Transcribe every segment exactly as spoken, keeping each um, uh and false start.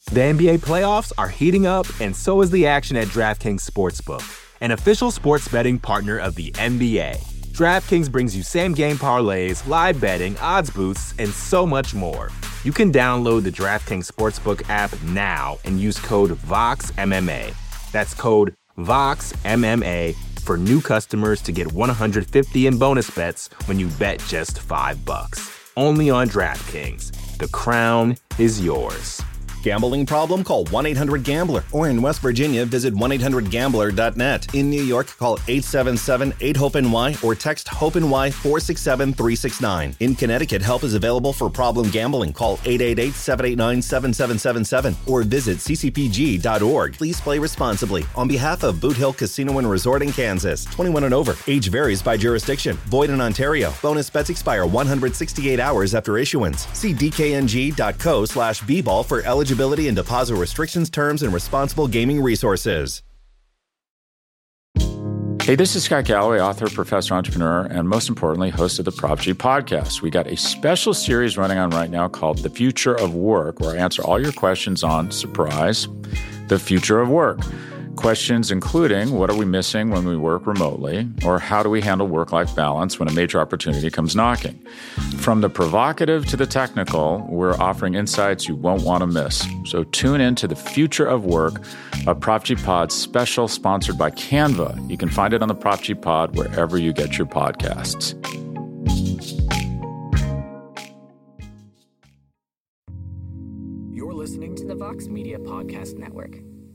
The N B A playoffs are heating up, and so is the action at DraftKings Sportsbook, an official sports betting partner of the N B A. DraftKings brings you same-game parlays, live betting, odds boosts, and so much more. You can download the DraftKings Sportsbook app now and use code VOXMMA. That's code VOXMMA for new customers to get one hundred fifty in bonus bets when you bet just five bucks. Only on DraftKings. The crown is yours. Gambling problem? Call one eight hundred gambler. Or in West Virginia, visit one eight hundred gambler dot net. In New York, call eight seven seven eight hope N Y or text HOPE-NY four six seven three six nine. In Connecticut, help is available for problem gambling. Call eight eight eight seven eight nine seven seven seven seven or visit c c p g dot org. Please play responsibly. On behalf of Boot Hill Casino and Resort in Kansas, twenty-one and over. Age varies by jurisdiction. Void in Ontario. Bonus bets expire one hundred sixty-eight hours after issuance. See d k n g dot co slash b ball for eligibility and deposit restrictions, terms, and responsible gaming resources. Hey, this is Scott Galloway, author, professor, entrepreneur, and most importantly, host of the Prop G podcast. We got a special series running on right now called The Future of Work, where I answer all your questions on, surprise, the future of work. Questions including, what are we missing when we work remotely? Or how do we handle work-life balance when a major opportunity comes knocking? From the provocative to the technical, we're offering insights you won't want to miss. So tune in to The Future of Work, a Prop G Pod special sponsored by Canva. You can find it on the Prop G Pod wherever you get your podcasts. You're listening to the Vox Media Podcast Network.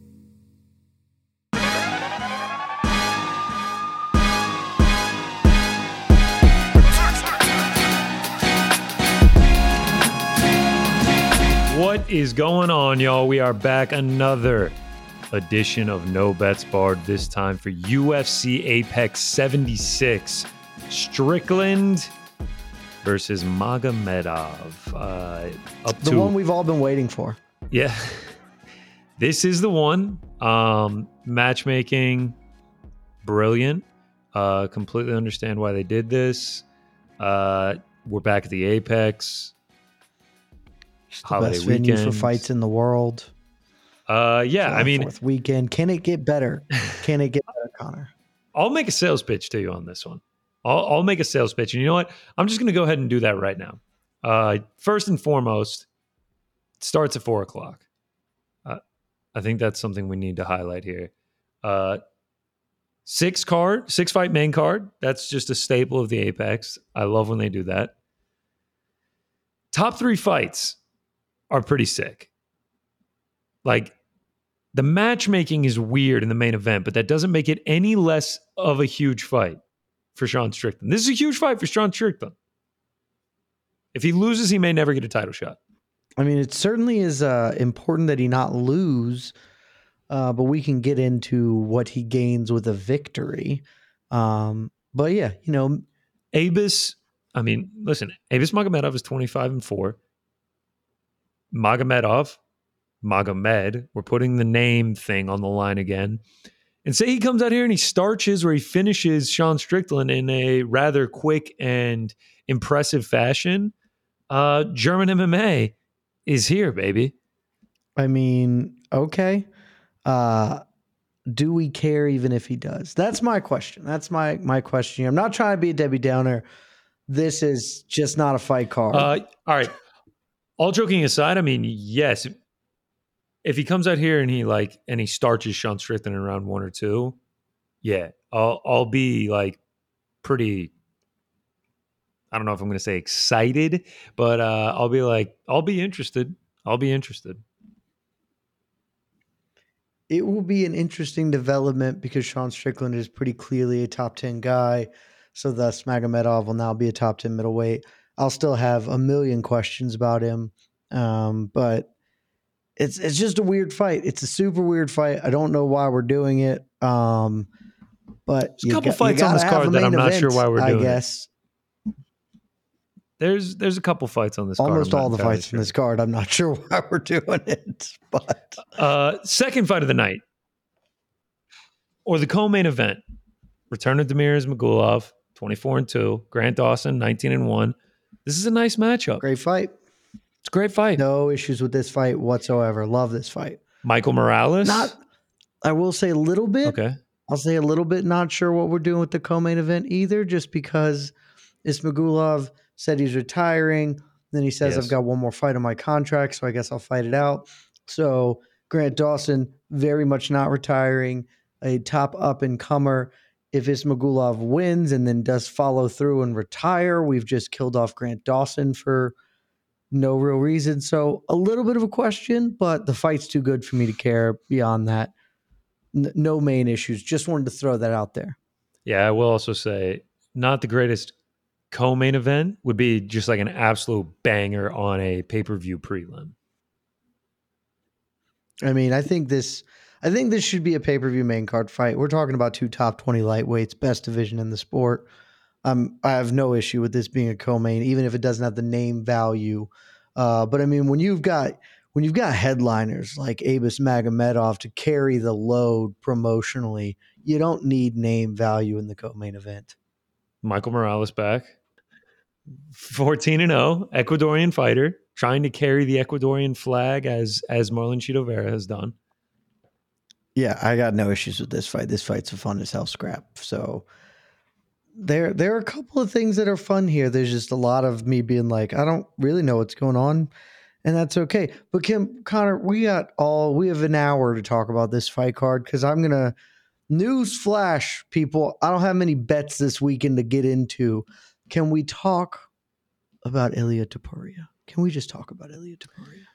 What is going on, y'all? We are back. Another edition of No Bets Barred, this time for U F C Apex seventy-six. Strickland versus Magomedov. Uh, up the to, one we've all been waiting for. Yeah. This is the one. Um, matchmaking, brilliant. Uh, completely understand why they did this. Uh, we're back at the Apex. The Holiday best venue weekend for fights in the world. Uh, yeah, July I mean, fourth weekend. Can it get better? Can it get better, Connor? I'll make a sales pitch to you on this one. I'll, I'll make a sales pitch, and you know what? I'm just going to go ahead and do that right now. Uh, first and foremost, it starts at four o'clock. Uh, I think that's something we need to highlight here. Uh, six card, six fight main card. That's just a staple of the Apex. I love when they do that. Top three fights are pretty sick. Like, the matchmaking is weird in the main event, but that doesn't make it any less of a huge fight for Sean Strickland. This is a huge fight for Sean Strickland. If he loses, he may never get a title shot. I mean, it certainly is uh, important that he not lose, uh, but we can get into what he gains with a victory. Um, but yeah, you know, Abus, I mean, listen, Abus Magomedov is twenty-five and four. Magomedov, Magomed, we're putting the name thing on the line again. And say he comes out here and he starches or he finishes Sean Strickland in a rather quick and impressive fashion. Uh, German M M A is here, baby. I mean, okay. Uh, do we care even if he does? That's my question. That's my my question. I'm not trying to be a Debbie Downer. This is just not a fight card. Uh, all right. All joking aside, I mean, yes, if he comes out here and he like and he starches Sean Strickland in round one or two, yeah, I'll I'll be like pretty. I don't know if I'm going to say excited, but uh, I'll be like I'll be interested. I'll be interested. It will be an interesting development because Sean Strickland is pretty clearly a top ten guy, so thus Magomedov will now be a top ten middleweight. I'll still have a million questions about him, um, but. It's it's just a weird fight. It's a super weird fight. I don't know why we're doing it. Um, but there's a couple got, fights on this card that I'm not event, sure why we're doing. I guess it. there's there's a couple fights on this. Almost card. Almost all the fights sure. in this card. I'm not sure why we're doing it. But uh, second fight of the night, or the co-main event: return of Demiris Magulov, twenty-four and two. Grant Dawson, nineteen and one. This is a nice matchup. Great fight. It's great fight. No issues with this fight whatsoever. Love this fight. Michael Morales? Not, I will say a little bit. Okay. I'll say a little bit. Not sure what we're doing with the co-main event either, just because Ismagulov said he's retiring. Then he says, Yes. I've got one more fight on my contract, so I guess I'll fight it out. So Grant Dawson, very much not retiring, a top up-and-comer. If Ismagulov wins and then does follow through and retire, we've just killed off Grant Dawson for no real reason. So a little bit of a question, but the fight's too good for me to care beyond that. N- no main issues. Just wanted to throw that out there. Yeah, I will also say not the greatest co-main event, would be just like an absolute banger on a pay-per-view prelim. I mean, I think this I think this should be a pay-per-view main card fight. We're talking about two top twenty lightweights, best division in the sport. Um, I have no issue with this being a co-main, even if it doesn't have the name value. Uh, but I mean, when you've got when you've got headliners like Abus Magomedov to carry the load promotionally, you don't need name value in the co-main event. Michael Morales back. fourteen and oh, Ecuadorian fighter, trying to carry the Ecuadorian flag as as Marlon Chito Vera has done. Yeah, I got no issues with this fight. This fight's a fun as hell scrap. So there there are a couple of things that are fun here. There's just a lot of me being like, I don't really know what's going on, and that's okay. But Kim, Connor, we got all we have an hour to talk about this fight card because I'm gonna news flash, people. I don't have many bets this weekend to get into. Can we talk about Ilia Topuria? Can we just talk about Ilia Topuria?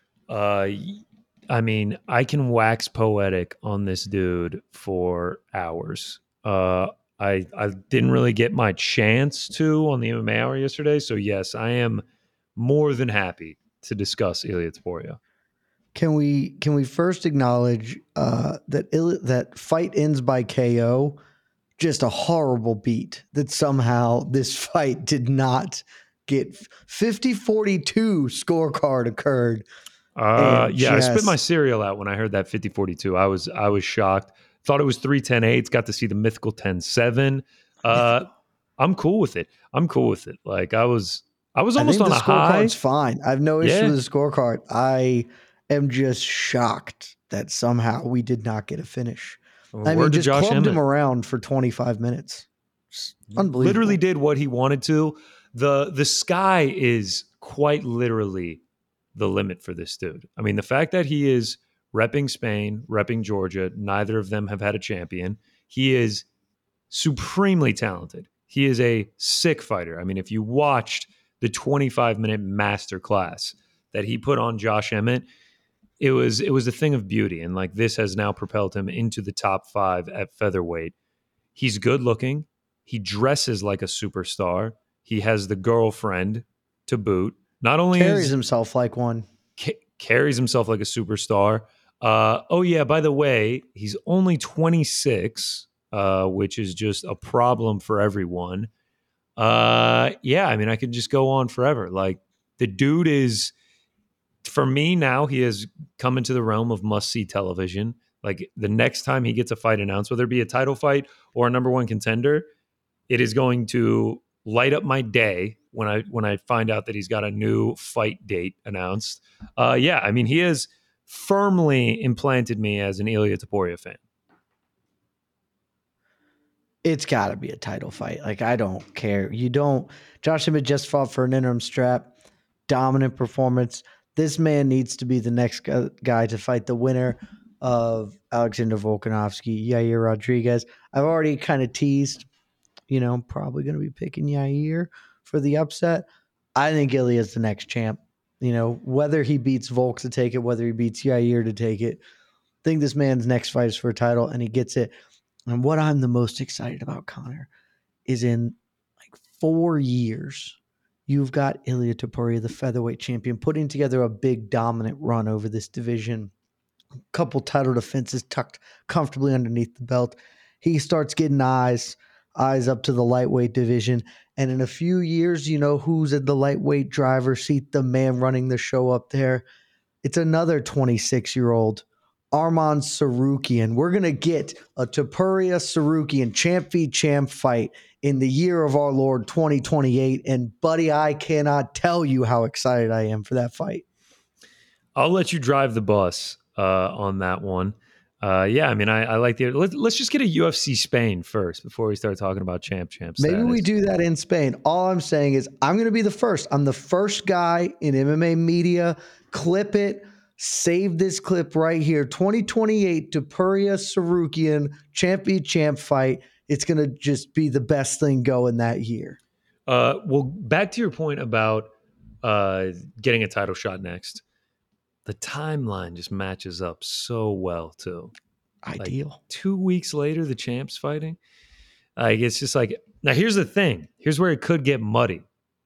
Uh, I mean, I can wax poetic on this dude for hours. Uh, I I didn't really get my chance to on the M M A Hour yesterday, so yes, I am more than happy to discuss Ilia Topuria. Can we can we first acknowledge uh, that Ili- that fight ends by K O? Just a horrible beat that somehow this fight did not get fifty forty-two scorecard occurred. Uh, yeah, just, I spit my cereal out when I heard that fifty forty-two. I was I was shocked. Thought it was three ten eight. Got to see the mythical ten seven. Uh, I'm cool with it. I'm cool with it. Like I was I was almost I think on the a high. scorecard's fine. I have no issue Yeah. with the scorecard. I am just shocked that somehow we did not get a finish. I mean, Word to just Josh clubbed Emmett. him around for twenty-five minutes. It's unbelievable. Literally did what he wanted to. The the sky is quite literally the limit for this dude. I mean, the fact that he is repping Spain, repping Georgia, neither of them have had a champion. He is supremely talented. He is a sick fighter. I mean, if you watched the twenty-five minute masterclass that he put on Josh Emmett, it was it was a thing of beauty. And like this has now propelled him into the top five at featherweight. He's good looking. He dresses like a superstar. He has the girlfriend to boot. Not only carries is, himself like one. ca- carries himself like a superstar. Uh, oh yeah, by the way, he's only twenty-six, uh, which is just a problem for everyone. Uh, yeah, I mean, I could just go on forever. Like the dude is, for me now, he has come into the realm of must-see television. Like the next time he gets a fight announced, whether it be a title fight or a number one contender, it is going to light up my day when I when I find out that he's got a new fight date announced. Uh, yeah, I mean, he has firmly implanted me as an Ilia Topuria fan. It's got to be a title fight. Like, I don't care. You don't. Josh Emmett just fought for an interim strap. Dominant performance. This man needs to be the next gu- guy to fight the winner of Alexander Volkanovski, Yair Rodriguez. I've already kind of teased, you know, probably going to be picking Yair for the upset. I think Ilya's the next champ. You know, whether he beats Volk to take it, whether he beats Yair to take it, I think this man's next fight is for a title, and he gets it. And what I'm the most excited about, Connor, is in like four years, you've got Ilia Topuria, the featherweight champion, putting together a big dominant run over this division. A couple title defenses tucked comfortably underneath the belt. He starts getting eyes, eyes up to the lightweight division. And in a few years, you know who's in the lightweight driver's seat, the man running the show up there. It's another twenty-six-year-old Arman Sarukian. We're going to get a Topuria Sarukian champ v champ fight in the year of our Lord twenty twenty-eight. And buddy, I cannot tell you how excited I am for that fight. I'll let you drive the bus uh, on that one. Uh, yeah, I mean, I, I like the. Let, let's just get a U F C Spain first before we start talking about champ champ status. Maybe we do that in Spain. All I'm saying is I'm going to be the first. I'm the first guy in M M A media. Clip it. Save this clip right here. twenty twenty-eight Topuria Sarukian champion champ fight. It's going to just be the best thing going that year. Uh, well, back to your point about uh, getting a title shot next. The timeline just matches up so well too. Ideal. Like two weeks later, the champ's fighting. Like it's just like now. Here's the thing. Here's where it could get muddy.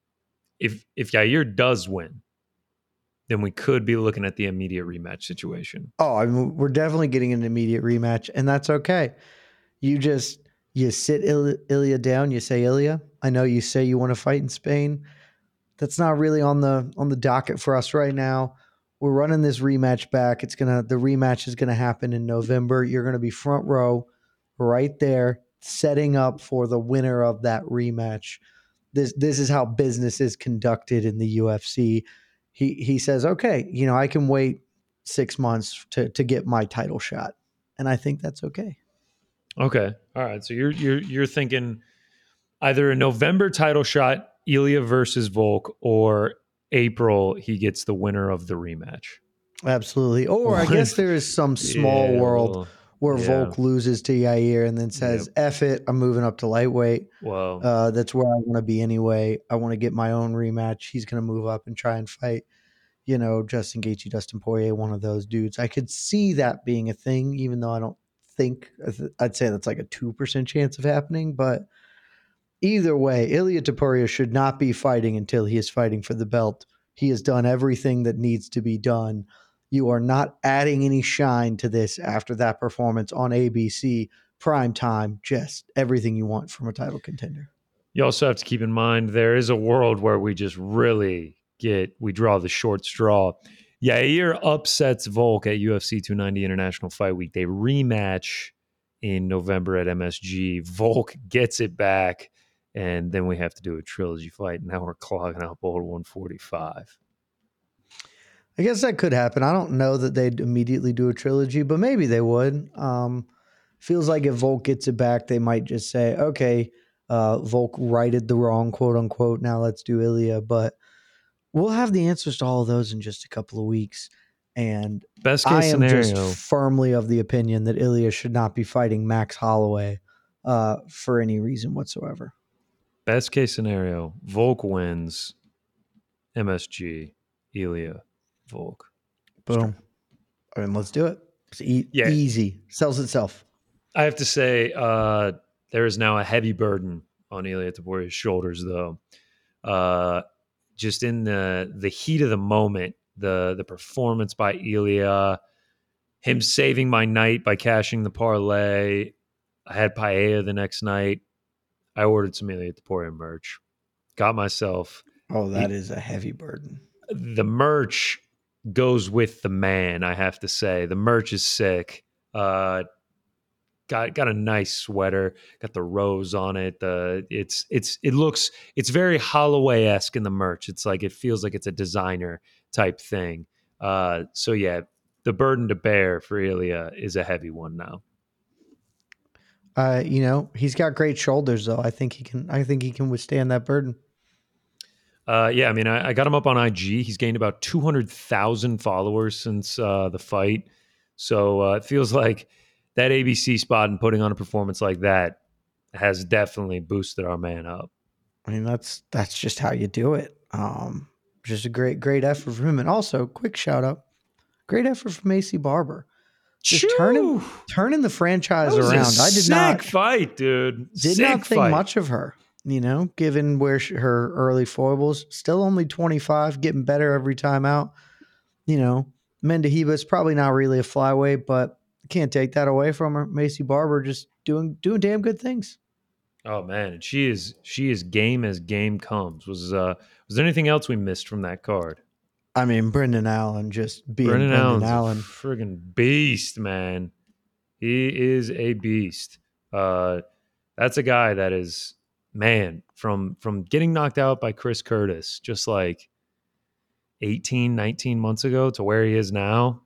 If if Yair does win, then we could be looking at the immediate rematch situation. Oh, I mean, we're definitely getting an immediate rematch, and that's okay. You just you sit Il- Ilya down. You say, Ilya, I know you say you want to fight in Spain. That's not really on the on the docket for us right now. We're running this rematch back. It's gonna the rematch is gonna happen in November. You're gonna be front row, right there, setting up for the winner of that rematch. This this is how business is conducted in the U F C. He he says, okay, you know, I can wait six months to to get my title shot, and I think that's okay. Okay, all right. So you're you're you're thinking either a November title shot, Ilya versus Volk, or April he gets the winner of the rematch. Absolutely. Or I guess there is some small Yeah, world well, where yeah. Volk loses to Yair and then says, Yep. F it, I'm moving up to lightweight. Well, Uh, that's where I want to be anyway. I want to get my own rematch. He's going to move up and try and fight, you know, Justin Gaethje, Dustin Poirier, one of those dudes. I could see that being a thing, even though I don't think, I'd say that's like a two percent chance of happening. But either way, Ilya Topuria should not be fighting until he is fighting for the belt. He has done everything that needs to be done. You are not adding any shine to this after that performance on A B C prime time. Just everything you want from a title contender. you also have to keep in mind there is a world where we just really get we draw the short straw. Yair upsets Volk at U F C two ninety International Fight Week. They rematch in November at M S G. Volk gets it back, and then we have to do a trilogy fight. Now we're clogging up old one forty-five. I guess that could happen. I don't know that they'd immediately do a trilogy, but maybe they would. Um, feels like if Volk gets it back, they might just say, okay, uh, Volk righted the wrong, quote unquote. Now let's do Ilya. But we'll have the answers to all of those in just a couple of weeks. And Best I case am scenario. just firmly of the opinion that Ilya should not be fighting Max Holloway uh, for any reason whatsoever. Best case scenario, Volk wins, M S G, Ilya, Volk. Boom. I mean, let's do it. It's e- Yeah. easy. Sells itself. I have to say, uh, there is now a heavy burden on Ilya Topuria's shoulders, though. Uh, just in the the heat of the moment, the the performance by Ilya, him saving my night by cashing the parlay. I had paella the next night. I ordered some Ilya Topuria merch. Got myself. Oh, that the, is a heavy burden. The merch goes with the man, I have to say. The merch is sick. Uh, got got a nice sweater, got the rose on it. The it's it's it looks it's very Holloway-esque in the merch. It's like it feels like it's a designer type thing. Uh, so yeah, the burden to bear for Ilya is a heavy one now. Uh, you know, he's got great shoulders, though. I think he can. I think he can withstand that burden. Uh, yeah, I mean, I, I got him up on I G. He's gained about two hundred thousand followers since uh, the fight. So uh, it feels like that A B C spot and putting on a performance like that has definitely boosted our man up. I mean, that's that's just how you do it. Um, just a great, great effort from him. And also, quick shout out, great effort from Macy Barber. Just Choo! turning turning the franchise That was around. A I did sick not fight, dude. did sick not think fight. much of her. You know, given where she, her early foibles, still only twenty-five, getting better every time out. You know, Mendehiba's probably not really a flyweight, but can't take that away from her. Macy Barber just doing doing damn good things. Oh man, she is she is game as game comes. Was uh was there anything else we missed from that card? I mean, Brendan Allen just being Brendan, Brendan Allen's Allen. a friggin' beast, man. He is a beast. Uh, that's a guy that is, man, from from getting knocked out by Chris Curtis, just like eighteen, nineteen months ago to where he is now.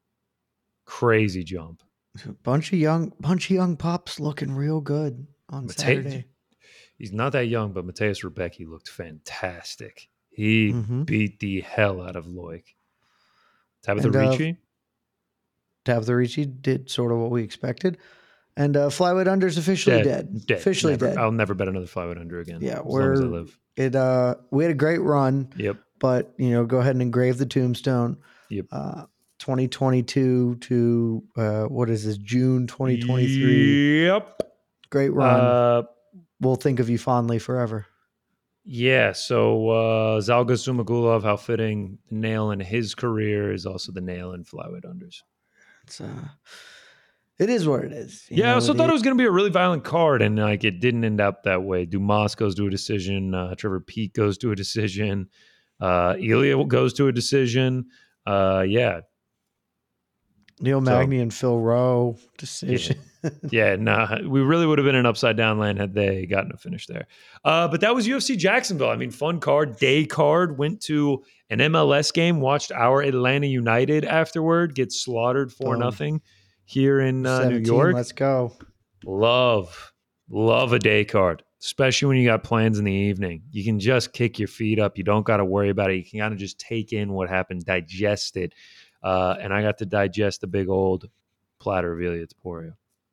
Crazy jump. A bunch of young, bunch of young pups looking real good on Mate- Saturday. He's not that young, but Mateus Rebecki looked fantastic. He Mhm. beat the hell out of Loic. Tabitha And, uh, Ricci? Tabitha Ricci did sort of what we expected. And uh, Flyweight Under's officially dead. Dead. Officially Never- dead. I'll never bet another flyweight under again. Yeah, as long as I we're live. it. Uh, we had a great run, Yep. but you know, go ahead and engrave the tombstone. Yep. Uh, twenty twenty-two to uh, what is this? June twenty twenty-three. Yep. Great run. Uh, We'll think of you fondly forever. yeah. So uh, Zalga Zumagulov, how fitting the nail in his career is also the nail in flyweight unders. It's uh, it is what it is. You Yeah, I know, also it thought is- it was going to be a really violent card, and like it didn't end up that way. Dumas goes to a decision. Uh, Trevor Peake goes to a decision. Uh, Ilya goes to a decision. Uh, yeah, Neil So- Magny and Phil Rowe decision. yeah. Nah, we really would have been in upside down land had they gotten a finish there. Uh, but that was U F C Jacksonville. I mean, fun card, day card. Went to an M L S game. Watched our Atlanta United afterward get slaughtered for Boom. nothing here in uh, New seventeen, York. Let's go. Love, love a day card, especially when you got plans in the evening. You can just kick your feet up. You don't got to worry about it. You can kind of just take in what happened, digest it. Uh, and I got to digest a big old platter of Ilya Taporia.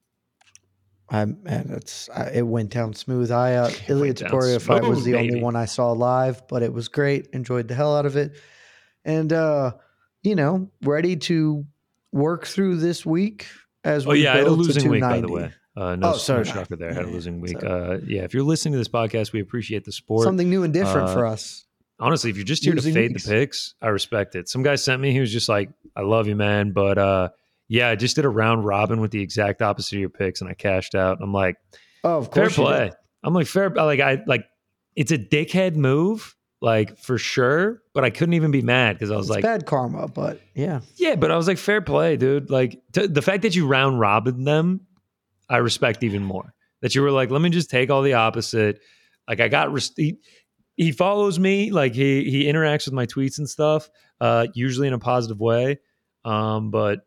I'm man, it's I, it went down smooth. I uh, Ilya went down Taporia fight was smooth, the only baby. one I saw live, but it was great. Enjoyed the hell out of it, and uh, you know, ready to work through this week as Oh, we yeah, I had a build to losing week, by the two ninety. way. Uh, no, Oh, sorry, no no. shocker there. I had a Yeah, losing week. so- Uh, yeah, if you're listening to this podcast, we appreciate the sport. Something new and different Uh, for us. Honestly, if you're just here Losing to fade weeks. the picks, I respect it. Some guy sent me, he was just like, I love you, man. But uh, yeah, I just did a round robin with the exact opposite of your picks and I cashed out. I'm like, Oh, of fair course, you play. did. I'm like, fair. Like, I like, it's a dickhead move, like for sure. But I couldn't even be mad because I was It's like, bad karma, but yeah, yeah, but I was like, fair play, dude. Like t- the fact that you round robin them, I respect even more. That you were like, let me just take all the opposite. Like I got, res- he, he follows me, like he he interacts with my tweets and stuff, uh, usually in a positive way. Um, but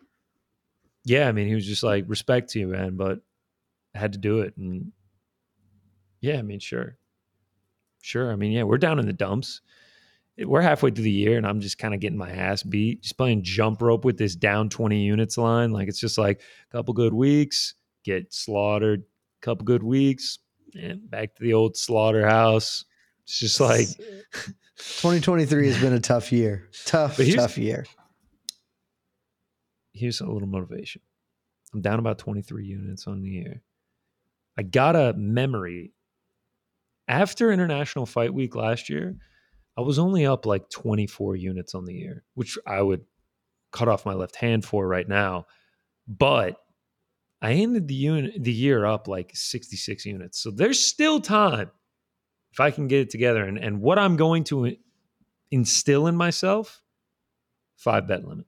yeah, I mean, he was just like, respect to you, man, but I had to do it. And yeah, I mean, sure. Sure. I mean, yeah, we're down in the dumps. We're halfway through the year and I'm just kind of getting my ass beat, just playing jump rope with this down twenty units line. Like it's just like a couple good weeks, get slaughtered, couple good weeks, and back to the old slaughterhouse. It's just like twenty twenty-three has been a tough year. Tough, But here's- tough year. here's a little motivation. I'm down about twenty-three units on the year. I got a memory. After International Fight Week last year, I was only up like twenty-four units on the year, which I would cut off my left hand for right now. But I ended the unit the year up like sixty-six units. So there's still time if I can get it together. And, and what I'm going to instill in myself, five bet limit.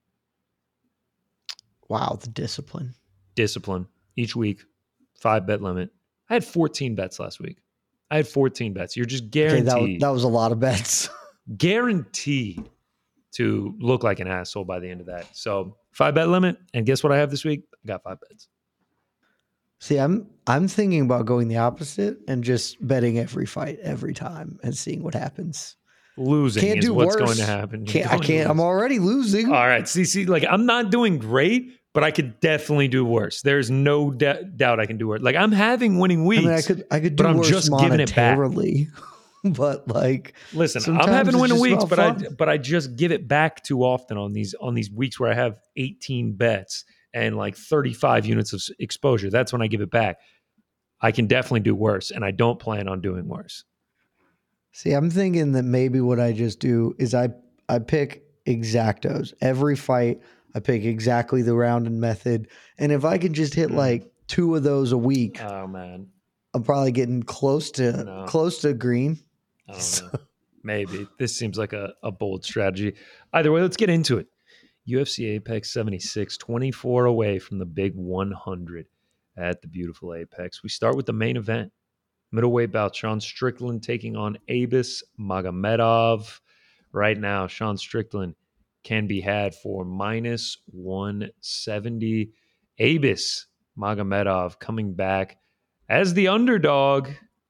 Wow, the discipline. Discipline each week, five bet limit. I had fourteen bets last week. I had fourteen bets. You're just Okay, guaranteed, that was, that was a lot of bets. guaranteed to look like an asshole by the end of that. So five bet limit. And guess what I have this week? I got five bets. See, I'm I'm thinking about going the opposite and just betting every fight every time and seeing what happens. Losing Can't is do what's worse. going to happen. You're Can't, I going to can't. I'm lose. already losing. All right. See, see, like I'm not doing great, but I could definitely do worse. There's no d- doubt I can do worse. Like I'm having winning I weeks. mean, I could I could do but I'm worse just giving it back. monetarily, but like Listen, sometimes I'm having it's winning just weeks, about but I fun. but I just give it back too often on these on these weeks where I have eighteen bets and like thirty-five units of s- exposure. That's when I give it back. I can definitely do worse, and I don't plan on doing worse. See, I'm thinking that maybe what I just do is I I pick exactos every fight. I pick exactly the round and method, and if I can just hit Mm. like two of those a week, Oh man, I'm probably getting close to No. close to green. I don't know. Maybe this seems like a, a bold strategy. Either way, let's get into it. U F C Apex seventy-six, twenty-four away from the big one hundred at the beautiful Apex. We start with the main event. Middleweight bout, Sean Strickland taking on Abus Magomedov. right now, Sean Strickland can be had for minus one seventy. Abus Magomedov coming back as the underdog,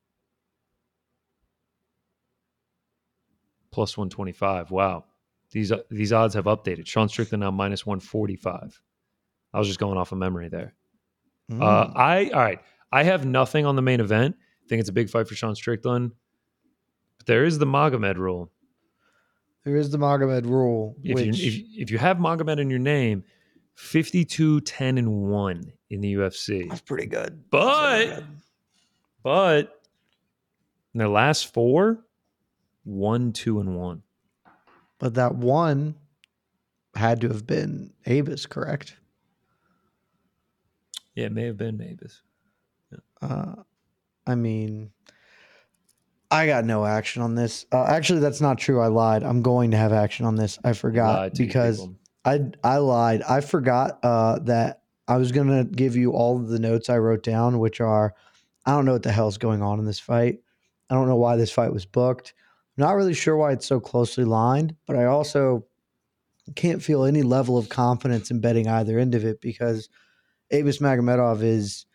plus one twenty-five. Wow. These these odds have updated. Sean Strickland now minus one forty-five. I was just going off of memory there. Mm. Uh, I all right. I have nothing on the main event. I think it's a big fight for Sean Strickland. But there is the Magomed rule. There is the Magomed rule. If which... you if, if you have Magomed in your name, fifty-two, ten, and one in the U F C. That's pretty good. But good. but in their last four, one, two, and one. But that one had to have been Abus, correct? Yeah, it may have been Abus. Yeah. Uh, I mean, I got no action on this. Uh, actually, that's not true. I lied. I'm going to have action on this. I forgot because I I lied. I forgot uh, that I was going to give you all of the notes I wrote down, which are, I don't know what the hell's going on in this fight. I don't know why this fight was booked. I'm not really sure why it's so closely lined, but I also can't feel any level of confidence in betting either end of it because Abus Magomedov is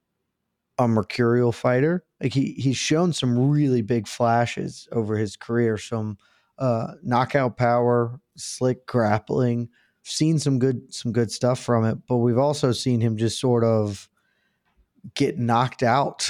a mercurial fighter. Like he he's shown some really big flashes over his career, some uh, knockout power, slick grappling. Seen some good some good stuff from it, but we've also seen him just sort of get knocked out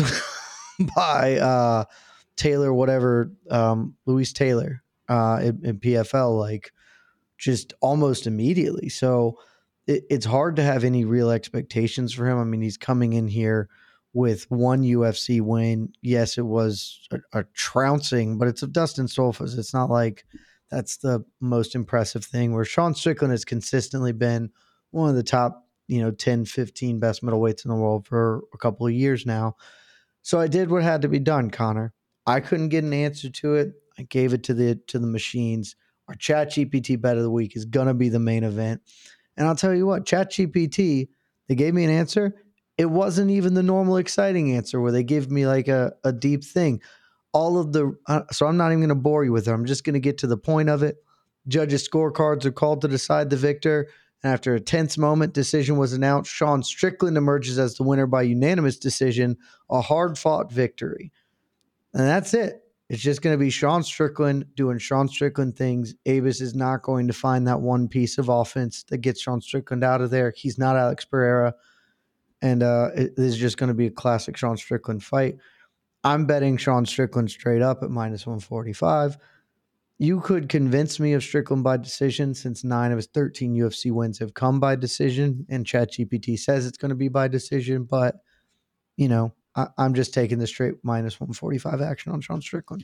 by uh, Taylor, whatever, um, Luis Taylor uh, in, in P F L, like just almost immediately. So it, it's hard to have any real expectations for him. I mean, he's coming in here with one U F C win. Yes, it was a, a trouncing, but it's of Dustin Stolfus. It's not like that's the most impressive thing, where Sean Strickland has consistently been one of the top, you know, ten, fifteen best middleweights in the world for a couple of years now. So I did what had to be done, Connor. I couldn't get an answer to it. I gave it to the to the machines. Our ChatGPT bet of the week is going to be the main event. And I'll tell you what, ChatGPT, they gave me an answer. It wasn't even the normal exciting answer where they give me like a, a deep thing. All of the, uh, so I'm not even going to bore you with it. I'm just going to get to the point of it. Judges' scorecards are called to decide the victor. And after a tense moment, decision was announced. Sean Strickland emerges as the winner by unanimous decision, a hard-fought victory. And that's it. It's just going to be Sean Strickland doing Sean Strickland things. Abus is not going to find that one piece of offense that gets Sean Strickland out of there. He's not Alex Pereira. And uh, it is just going to be a classic Sean Strickland fight. I'm betting Sean Strickland straight up at minus one forty-five. You could convince me of Strickland by decision, since nine of his thirteen U F C wins have come by decision, and ChatGPT says it's going to be by decision. But, you know, I, I'm just taking the straight minus one forty-five action on Sean Strickland.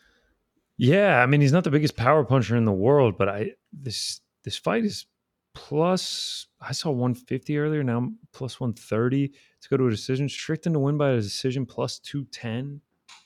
Yeah, I mean, he's not the biggest power puncher in the world, but I this this fight is plus, I saw one fifty earlier, now plus one thirty to go to a decision. Strickland to win by a decision, plus two ten.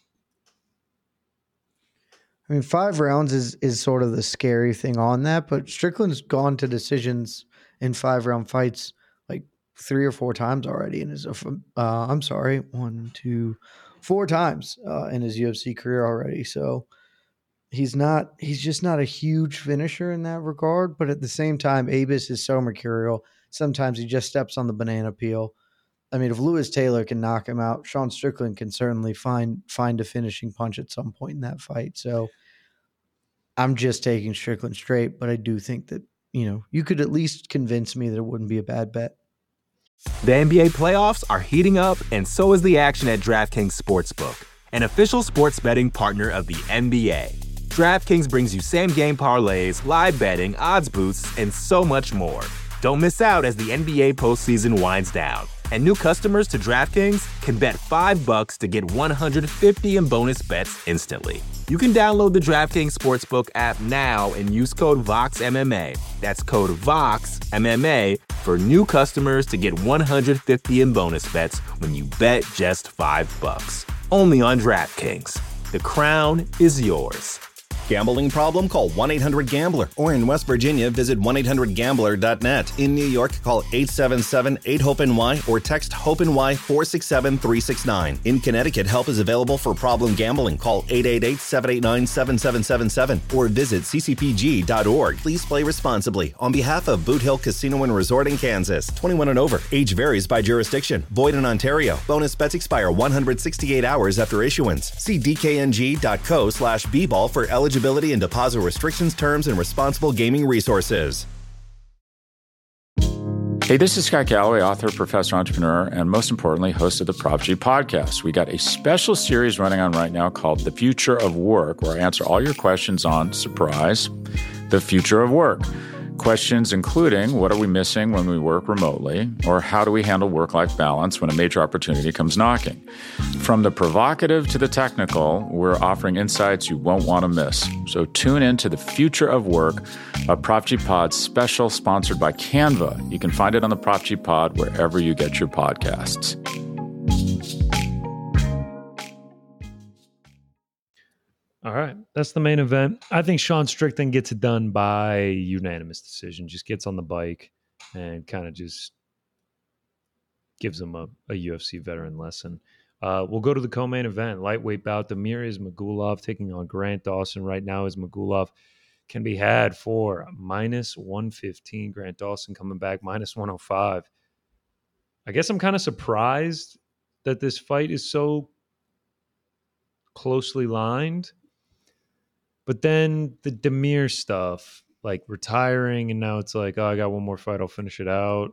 I mean, five rounds is is sort of the scary thing on that, but Strickland's gone to decisions in five round fights like three or four times already in his, uh, I'm sorry, one, two, four times uh, in his U F C career already. So he's not, he's just not a huge finisher in that regard. But at the same time, Abus is so mercurial. Sometimes he just steps on the banana peel. I mean, if Luis Taylor can knock him out, Sean Strickland can certainly find find a finishing punch at some point in that fight. So I'm just taking Strickland straight, but I do think that, you know, you could at least convince me that it wouldn't be a bad bet. The N B A playoffs are heating up, and so is the action at DraftKings Sportsbook, an official sports betting partner of the N B A. DraftKings brings you same-game parlays, live betting, odds boosts, and so much more. Don't miss out as the N B A postseason winds down. And new customers to DraftKings can bet five bucks to get one hundred fifty in bonus bets instantly. You can download the DraftKings Sportsbook app now and use code VOXMMA. That's code VOXMMA for new customers to get one hundred fifty in bonus bets when you bet just five bucks. Only on DraftKings. The crown is yours. Gambling problem? Call one eight hundred gambler. Or in West Virginia, visit one eight hundred gambler dot net. In New York, call eight seven seven eight hope N Y or text HOPE-NY four six seven three six nine. In Connecticut, help is available for problem gambling. Call eight eight eight seven eight nine seven seven seven seven or visit c c p g dot org. Please play responsibly. On behalf of Boot Hill Casino and Resort in Kansas, twenty-one and over. Age varies by jurisdiction. Void in Ontario. Bonus bets expire one hundred sixty-eight hours after issuance. See d k n g dot co slash b ball for eligibility and deposit restrictions, terms, and responsible gaming resources. Hey, this is Scott Galloway, author, professor, entrepreneur, and most importantly, host of the Prop G podcast. We got a special series running on right now called The Future of Work, where I answer all your questions on, surprise, the future of work. Questions including, what are we missing when we work remotely? Or how do we handle work-life balance when a major opportunity comes knocking? From the provocative to the technical, we're offering insights you won't want to miss. So tune in to The Future of Work, a Prop G Pod special sponsored by Canva. You can find it on the Prop G Pod wherever you get your podcasts. All right, that's the main event. I think Sean Strickland gets it done by unanimous decision. Just gets on the bike and kind of just gives him a, a U F C veteran lesson. Uh, we'll go to the co-main event. Lightweight bout, Damir Ismagulov taking on Grant Dawson. Right now, Ismagulov can be had for minus one fifteen. Grant Dawson coming back minus one oh five. I guess I'm kind of surprised that this fight is so closely lined. But then the Damir stuff, like retiring, and now it's like, oh, I got one more fight, I'll finish it out.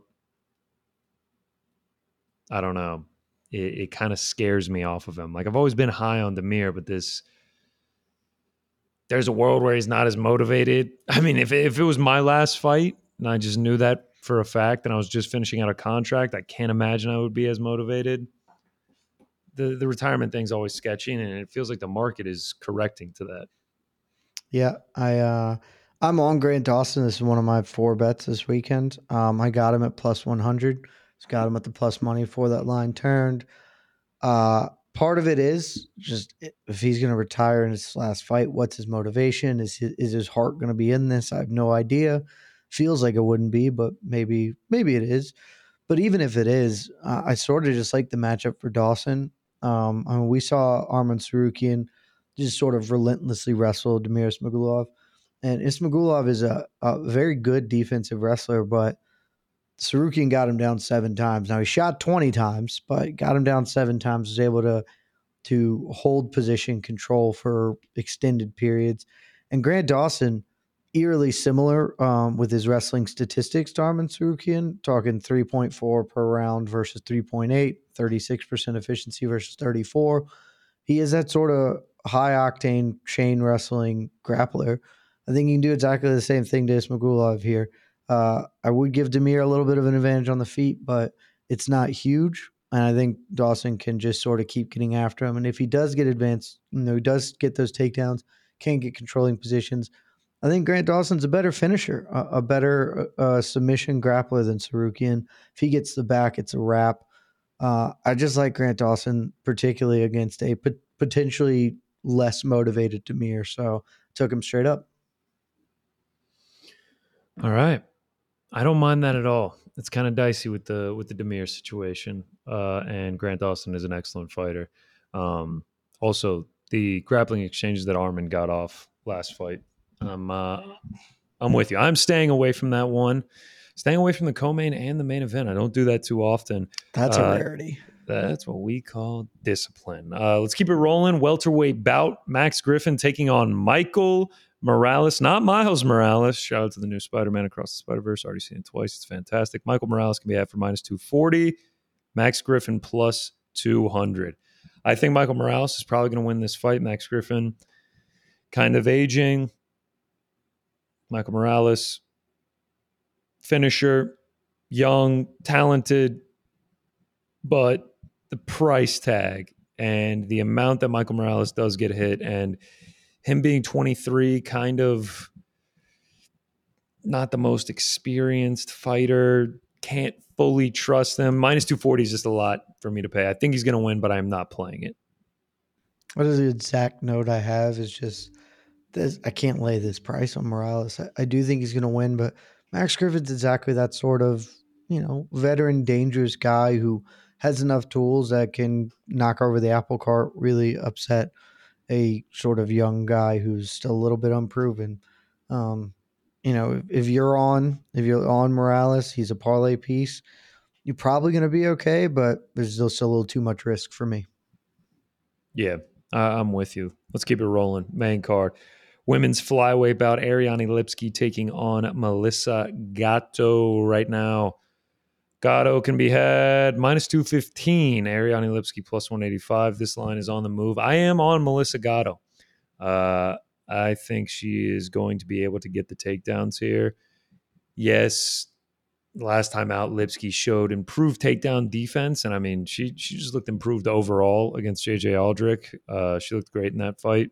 I don't know. It, it kind of scares me off of him. Like, I've always been high on Damir, but this, there's a world where he's not as motivated. I mean, if, if it was my last fight, and I just knew that for a fact, and I was just finishing out a contract, I can't imagine I would be as motivated. The, the retirement thing's always sketchy, and it feels like the market is correcting to that. Yeah, I uh, I'm on Grant Dawson. This is one of my four bets this weekend. Um, I got him at plus one hundred. Just got him at the plus money before that line turned. Uh, part of it is just if he's going to retire in his last fight, what's his motivation? Is his, is his heart going to be in this? I have no idea. Feels like it wouldn't be, but maybe maybe it is. But even if it is, uh, I sort of just like the matchup for Dawson. Um, I mean, we saw Arman Tsarukyan just sort of relentlessly wrestle Damir Ismagulov. And Ismagulov is a, a very good defensive wrestler, but Tsarukyan got him down seven times. Now, he shot twenty times, but got him down seven times, was able to, to hold position control for extended periods. And Grant Dawson, eerily similar um, with his wrestling statistics to Arman Tsarukyan, talking three point four per round versus three point eight, thirty-six percent efficiency versus thirty-four. He is that sort of high-octane chain wrestling grappler. I think you can do exactly the same thing to Ismagulov here. Uh, I would give Damir a little bit of an advantage on the feet, but it's not huge. And I think Dawson can just sort of keep getting after him. And if he does get advanced, you know, he does get those takedowns, can get controlling positions, I think Grant Dawson's a better finisher, a, a better uh, submission grappler than Tsarukyan. If he gets the back, it's a wrap. Uh, I just like Grant Dawson, particularly against a pot- potentially less motivated Damir, so took him straight up. All right. I don't mind that at all. It's kind of dicey with the with the Damir situation, uh, and Grant Dawson is an excellent fighter. Um, also, the grappling exchanges that Arman got off last fight, I'm uh, I'm with you. I'm staying away from that one. Staying away from the co-main and the main event. I don't do that too often. That's uh, a rarity. That's what we call discipline. Uh, let's keep it rolling. Welterweight bout. Max Griffin taking on Michael Morales, not Miles Morales. Shout out to the new Spider-Man Across the Spider-Verse. Already seen it twice. It's fantastic. Michael Morales can be had for minus two forty. Max Griffin plus two hundred. I think Michael Morales is probably going to win this fight. Max Griffin kind of aging. Michael Morales, finisher, young, talented, but the price tag and the amount that Michael Morales does get hit, and him being twenty-three, kind of not the most experienced fighter, can't fully trust him. Minus two forty is just a lot for me to pay. I think he's going to win, but I'm not playing it. What is the exact note I have is just this, I can't lay this price on Morales. I, I do think he's going to win, but Max Griffin's exactly that sort of, you know, veteran, dangerous guy who has enough tools that can knock over the apple cart, really upset a sort of young guy who's still a little bit unproven. Um, you know, if, if you're on, if you're on Morales, he's a parlay piece. You're probably going to be okay, but there's still a little too much risk for me. Yeah, I- I'm with you. Let's keep it rolling. Main card. Women's flyweight bout. Ariane Lipski taking on Melissa Gatto right now. Gatto can be had minus two fifteen. Ariane Lipski plus one eighty-five. This line is on the move. I am on Melissa Gatto. Uh, I think she is going to be able to get the takedowns here. Yes, last time out, Lipski showed improved takedown defense, and I mean, she she just looked improved overall against J J Aldrich. Uh, she looked great in that fight.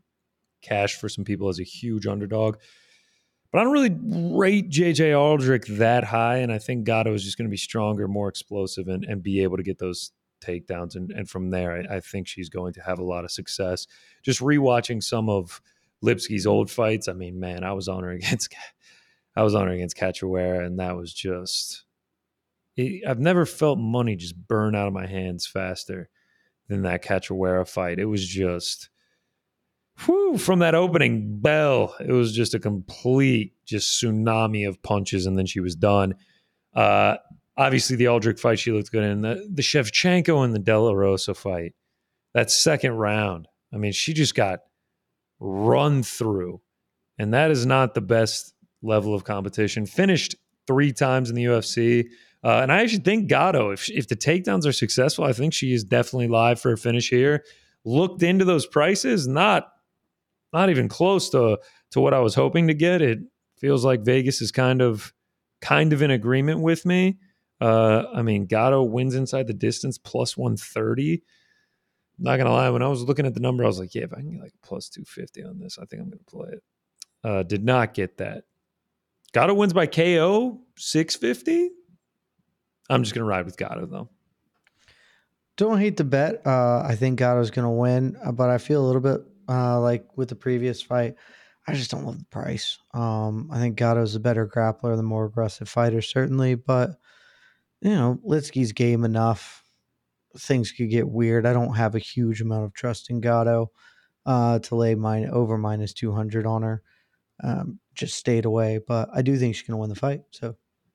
Cash for some people as a huge underdog, but I don't really rate J J Aldrich that high, and I think Gatto is just going to be stronger, more explosive, and, and be able to get those takedowns, and, and from there, I, I think she's going to have a lot of success. Just rewatching some of Lipski's old fights, I mean, man, I was on her against. I was on her against Cachoeira, and that was just – I've never felt money just burn out of my hands faster than that Cachoeira fight. It was just – whew, from that opening bell, it was just a complete just tsunami of punches, and then she was done. Uh, obviously, the Aldrich fight, she looked good in. The, the Shevchenko and the De La Rosa fight, that second round, I mean, she just got run through, and that is not the best – level of competition. Finished three times in the U F C. Uh, and I actually think Gatto, if, if the takedowns are successful, I think she is definitely live for a finish here. Looked into those prices, not not even close to, to what I was hoping to get. It feels like Vegas is kind of kind of in agreement with me. Uh, I mean, Gatto wins inside the distance, plus one thirty. Not going to lie, when I was looking at the number, I was like, yeah, if I can get like a plus two fifty on this, I think I'm going to play it. Uh, did not get that. Gatto wins by K O, six fifty. I'm just going to ride with Gatto, though. Don't hate the bet. Uh, I think Gatto's going to win, uh, but I feel a little bit uh, like with the previous fight, I just don't love the price. Um, I think Gatto's a better grappler, the more aggressive fighter, certainly. But, you know, Lipski's game enough. Things could get weird. I don't have a huge amount of trust in Gatto uh, to lay mine over minus two hundred on her. Um, just stayed away, but I do think she's going to win the fight. So,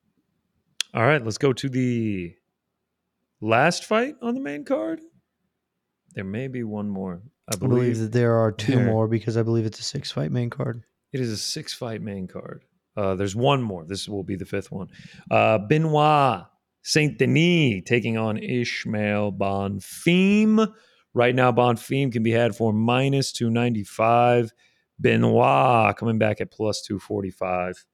all right, let's go to the last fight on the main card. There may be one more. I believe, I believe that there are two there, more because I believe it's a six fight main card. It is a six fight main card. Uh, there's one more. This will be the fifth one. Uh, Benoit Saint Denis taking on Ishmael Bonfim. Right now, Bonfim can be had for minus two ninety-five. Benoit coming back at plus two forty-five.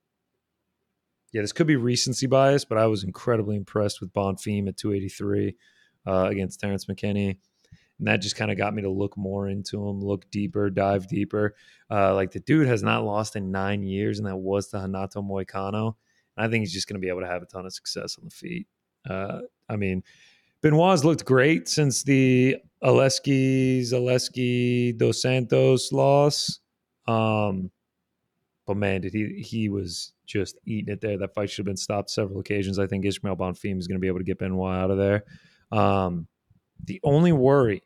Yeah, this could be recency bias, but I was incredibly impressed with Bonfim at two eighty-three uh, against Terrence McKinney. And that just kind of got me to look more into him, look deeper, dive deeper. Uh, like the dude has not lost in nine years, and that was to Hanato Moicano. And I think he's just going to be able to have a ton of success on the feet. Uh, I mean, Benoit's looked great since the Aleski, Zaleski, Dos Santos loss. Um, but man, did he he was just eating it there. That fight should have been stopped several occasions. I think Ishmael Bonfim is going to be able to get Benoit out of there. Um, the only worry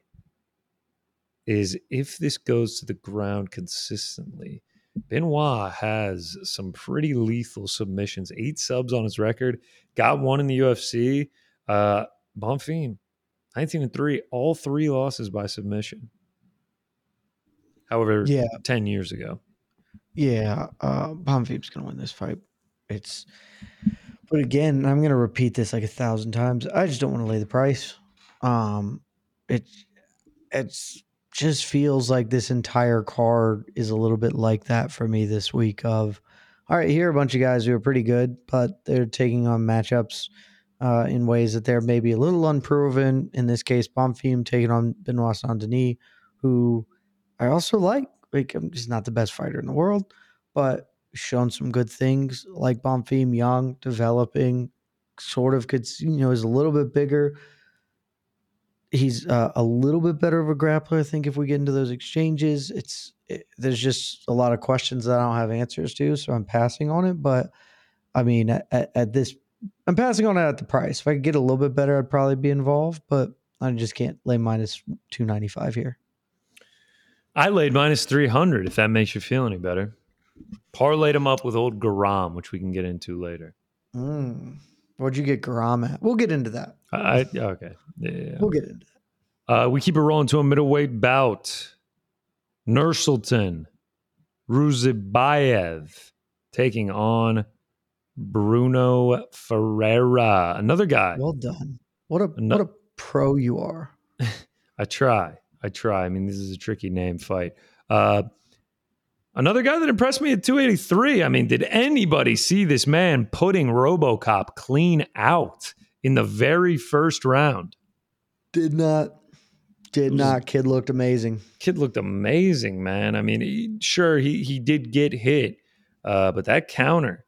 is if this goes to the ground consistently. Benoit has some pretty lethal submissions. Eight subs on his record. Got one in the U F C. Uh, Bonfim, nineteen and three. All three losses by submission. However, yeah. ten years ago. Yeah, uh, Bonfim's going to win this fight. It's, but again, I'm going to repeat this like a thousand times. I just don't want to lay the price. Um, it, it's just feels like this entire card is a little bit like that for me this week. Of, all right, here are a bunch of guys who are pretty good, but they're taking on matchups uh, in ways that they're maybe a little unproven. In this case, Bonfim taking on Benoit Saint Denis, who I also like. Like, I'm just not the best fighter in the world, but shown some good things. Like Bonfim, young, developing, sort of could, you know, is a little bit bigger. he's uh, a little bit better of a grappler. I think if we get into those exchanges, it's it, there's just a lot of questions that I don't have answers to, so I'm passing on it. But I mean, at, at this, I'm passing on it at the price. If I could get a little bit better, I'd probably be involved, but I just can't lay minus two ninety-five here. I laid minus three hundred, if that makes you feel any better. Parlayed him up with old Garam, which we can get into later. Mm. What'd you get Garam at? We'll get into that. I, okay. Yeah. We'll get into that. Uh, we keep it rolling to a middleweight bout. Nursultan Ruzibayev taking on Bruno Ferreira. Another guy. Well done. What a No- what a pro you are. I try. I try. I mean, this is a tricky name fight. Uh, another guy that impressed me at two eighty-three. I mean, did anybody see this man putting RoboCop clean out in the very first round? Did not. Did not. Kid looked amazing. Kid looked amazing, man. I mean, he, sure, he he did get hit, uh, but that counter.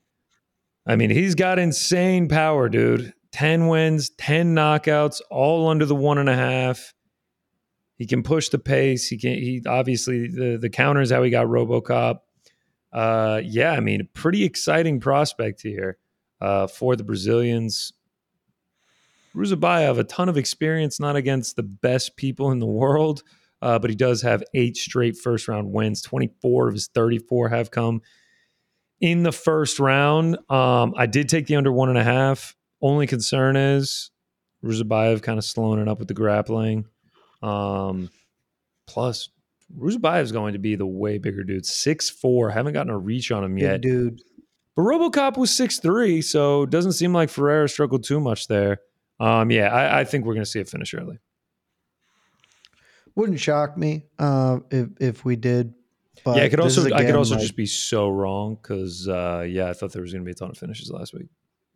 I mean, he's got insane power, dude. ten wins, ten knockouts, all under the one and a half. He can push the pace. He can. He obviously the the counter is how he got RoboCop. Uh, yeah, I mean, a pretty exciting prospect here uh, for the Brazilians. Ruzibayev, a ton of experience, not against the best people in the world, uh, but he does have eight straight first round wins. twenty-four of his thirty-four have come in the first round. Um, I did take the under one and a half. Only concern is Ruzibayev kind of slowing it up with the grappling. Um, plus, Ruzibayev is going to be the way bigger dude. six four. Haven't gotten a reach on him Big yet. dude. But RoboCop was six three, so it doesn't seem like Ferreira struggled too much there. Um, yeah, I, I think we're going to see a finish early. Wouldn't shock me uh, if if we did. But yeah, I could this also is, I could again, also like- just be so wrong because uh, yeah, I thought there was going to be a ton of finishes last week.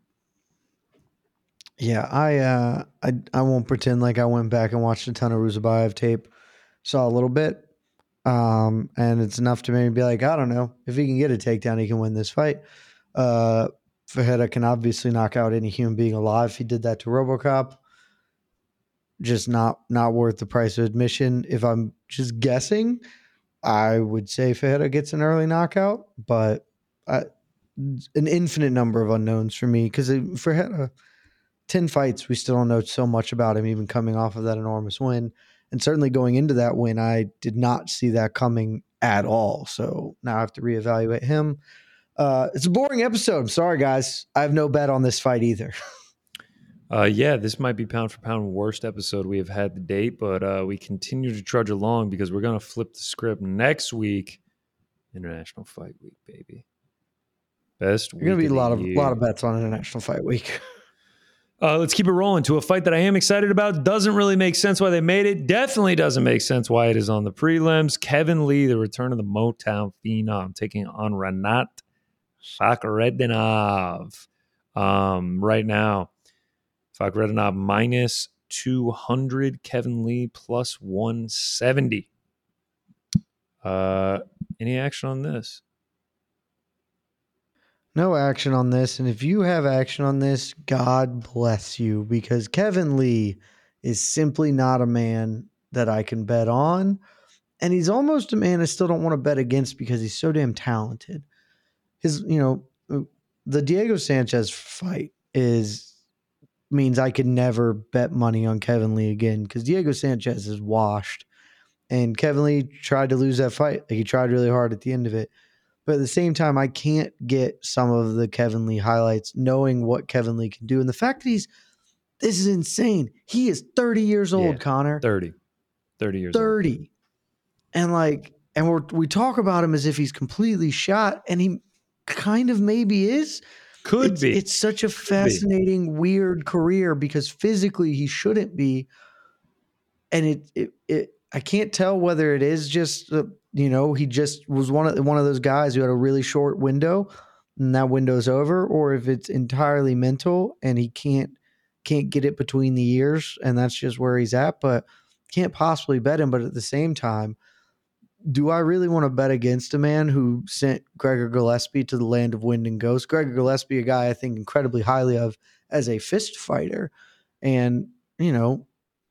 Yeah, I uh, I I won't pretend like I went back and watched a ton of Ruzibayev tape. Saw a little bit, um, and it's enough to maybe be like, I don't know, if he can get a takedown, he can win this fight. Uh, Ferreira can obviously knock out any human being alive. He did that to RoboCop. Just not not worth the price of admission. If I'm just guessing, I would say Ferreira gets an early knockout, but I, an infinite number of unknowns for me because Ferreira. ten fights, we still don't know so much about him, even coming off of that enormous win. And certainly going into that win, I did not see that coming at all. So now I have to reevaluate him. Uh, it's a boring episode. I'm sorry, guys. I have no bet on this fight either. Uh, yeah, this might be pound for pound worst episode we have had to date, but uh, we continue to trudge along because we're going to flip the script next week. International Fight Week, baby. Best week There's going to be a lot of, year. lot of bets on International Fight Week. Uh, let's keep it rolling to a fight that I am excited about. Doesn't really make sense why they made it. Definitely doesn't make sense why it is on the prelims. Kevin Lee, the return of the Motown Phenom, taking on Rinat Fakhretdinov. Um, right now, Fakhretdinov minus two hundred. Kevin Lee plus one seventy. Uh, any action on this? No action on this. And if you have action on this, God bless you, because Kevin Lee is simply not a man that I can bet on. And he's almost a man I still don't want to bet against because he's so damn talented. His, you know, the Diego Sanchez fight is means I could never bet money on Kevin Lee again because Diego Sanchez is washed. And Kevin Lee tried to lose that fight. Like, he tried really hard at the end of it. But at the same time, I can't get some of the Kevin Lee highlights knowing what Kevin Lee can do. And the fact that he's, this is insane. He is thirty years old, Yeah, Connor. thirty. thirty years thirty. old. And like, and we're, we talk about him as if he's completely shot, and he kind of maybe is. Could it's, be. It's such a fascinating, weird career because physically he shouldn't be. And it, it, it I can't tell whether it is just, uh, you know, he just was one of one of those guys who had a really short window and that window's over, or if it's entirely mental and he can't can't get it between the ears and that's just where he's at. But can't possibly bet him. But at the same time, do I really want to bet against a man who sent Gregor Gillespie to the land of wind and ghosts? Gregor Gillespie, a guy I think incredibly highly of as a fist fighter. And, you know,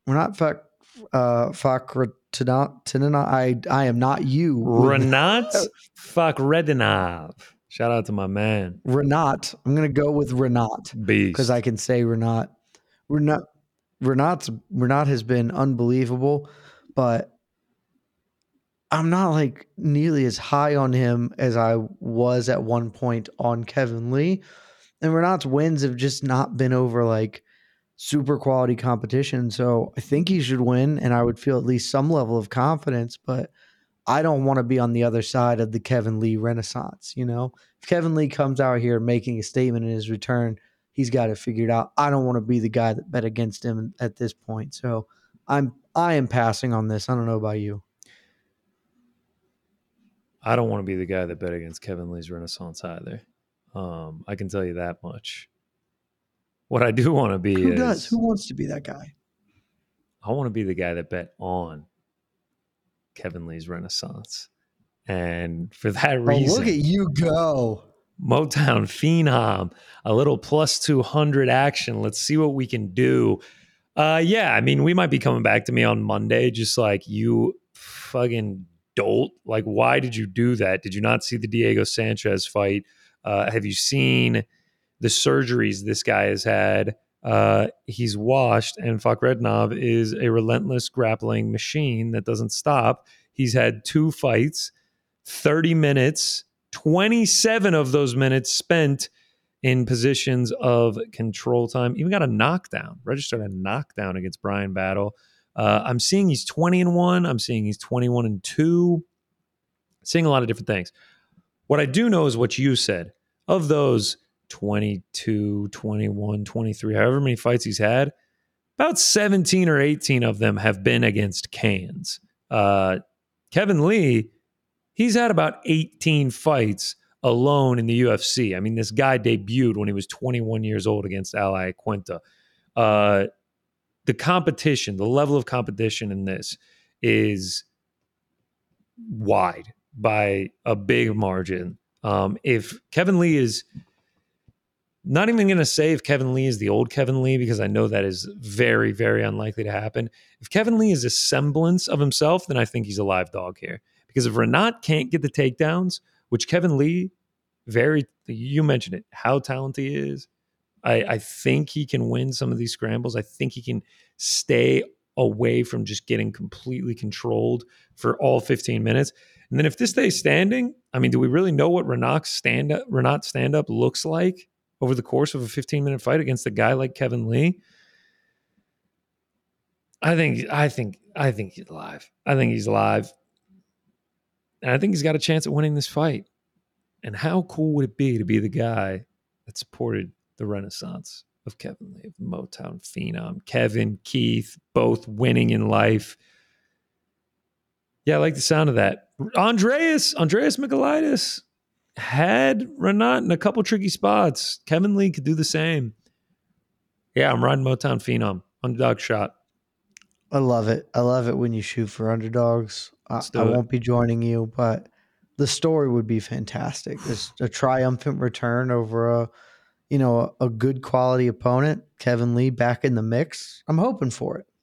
Renat Fak, uh, Fakhretdinov. I, I am not you. Rinat Fakhretdinov. Shout out to my man. Renat. I'm going to go with Renat Beast. because I can say Renat. Renat. Renat's Renat has been unbelievable, but I'm not like nearly as high on him as I was at one point on Kevin Lee. And Renat's wins have just not been over like super quality competition. So I think he should win, and I would feel at least some level of confidence, but I don't want to be on the other side of the Kevin Lee renaissance. You know, if Kevin Lee comes out here making a statement in his return, he's got it figured out. I don't want to be the guy that bet against him at this point. So I'm, I am passing on this. I don't know about you. I don't want to be the guy that bet against Kevin Lee's renaissance either. Um, I can tell you that much. What I do want to be Who is, does? Who wants to be that guy? I want to be the guy that bet on Kevin Lee's renaissance. And for that reason, oh, look at you go. Motown Phenom, a little plus two hundred action. Let's see what we can do. Uh, yeah, I mean, we might be coming back to me on Monday, just like you fucking dolt. Like, why did you do that? Did you not see the Diego Sanchez fight? Uh, have you seen the surgeries this guy has had? Uh, he's washed, and Fakhretdinov is a relentless grappling machine that doesn't stop. He's had two fights, thirty minutes, twenty-seven of those minutes spent in positions of control time. Even got a knockdown, registered a knockdown against Brian Battle. Uh, I'm seeing he's twenty and one. I'm seeing he's twenty-one and two. Seeing a lot of different things. What I do know is what you said. Of those twenty-two, twenty-one, twenty-three, however many fights he's had, about seventeen or eighteen of them have been against cans. Uh, Kevin Lee, he's had about eighteen fights alone in the U F C. I mean, this guy debuted when he was twenty-one years old against Al Iaquinta. Uh, the competition, the level of competition in this is wide by a big margin. Um, if Kevin Lee is not even going to say if Kevin Lee is the old Kevin Lee, because I know that is very, very unlikely to happen. If Kevin Lee is a semblance of himself, then I think he's a live dog here. Because if Renat can't get the takedowns, which Kevin Lee, very, you mentioned it, how talented he is. I, I think he can win some of these scrambles. I think he can stay away from just getting completely controlled for all fifteen minutes. And then if this stays standing, I mean, do we really know what Renat's stand-up, Renat's stand-up looks like over the course of a fifteen-minute fight against a guy like Kevin Lee? I think, I think, I think he's live. I think he's live. And I think he's got a chance at winning this fight. And how cool would it be to be the guy that supported the renaissance of Kevin Lee, of Motown Phenom? Kevin, Keith, both winning in life. Yeah, I like the sound of that. Andreas, Andreas Michailidis had Renat in a couple tricky spots. Kevin Lee could do the same. Yeah, I'm riding Motown Phenom. Underdog shot. I love it. I love it when you shoot for underdogs. I, I it. won't be joining you, but the story would be fantastic. It's a triumphant return over a, you know, a, a good quality opponent. Kevin Lee back in the mix. I'm hoping for it.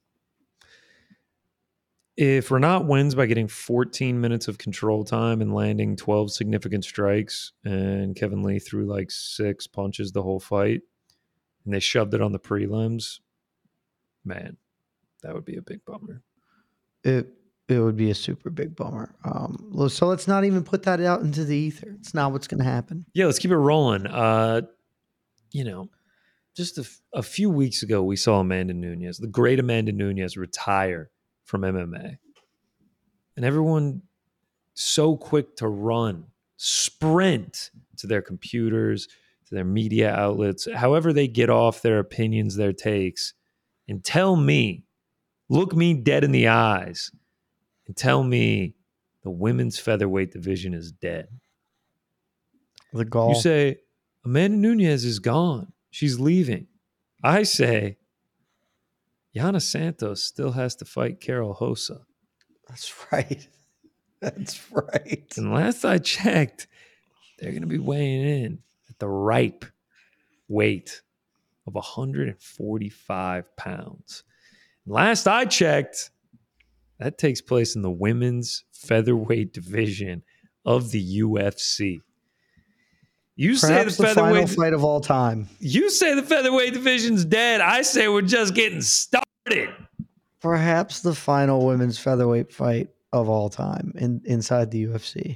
If Renat wins by getting fourteen minutes of control time and landing twelve significant strikes, and Kevin Lee threw like six punches the whole fight, and they shoved it on the prelims, man, that would be a big bummer. It it would be a super big bummer. Um, so let's not even put that out into the ether. It's not what's going to happen. Yeah, let's keep it rolling. Uh, you know, just a, a few weeks ago, we saw Amanda Nunes, the great Amanda Nunes, retire from M M A. And everyone so quick to run, sprint to their computers, to their media outlets, however they get off their opinions, their takes, and tell me, look me dead in the eyes, and tell me the women's featherweight division is dead. The goal. You say, Amanda Nunes is gone. She's leaving. I say, Yana Santos still has to fight Carol Hossa. That's right. That's right. And last I checked, they're going to be weighing in at the ripe weight of one hundred forty-five pounds. Last I checked, that takes place in the women's featherweight division of the U F C. You Perhaps say the the final featherweight fight of all time. You say the featherweight division's dead. I say we're just getting started. Perhaps the final women's featherweight fight of all time in, inside the U F C.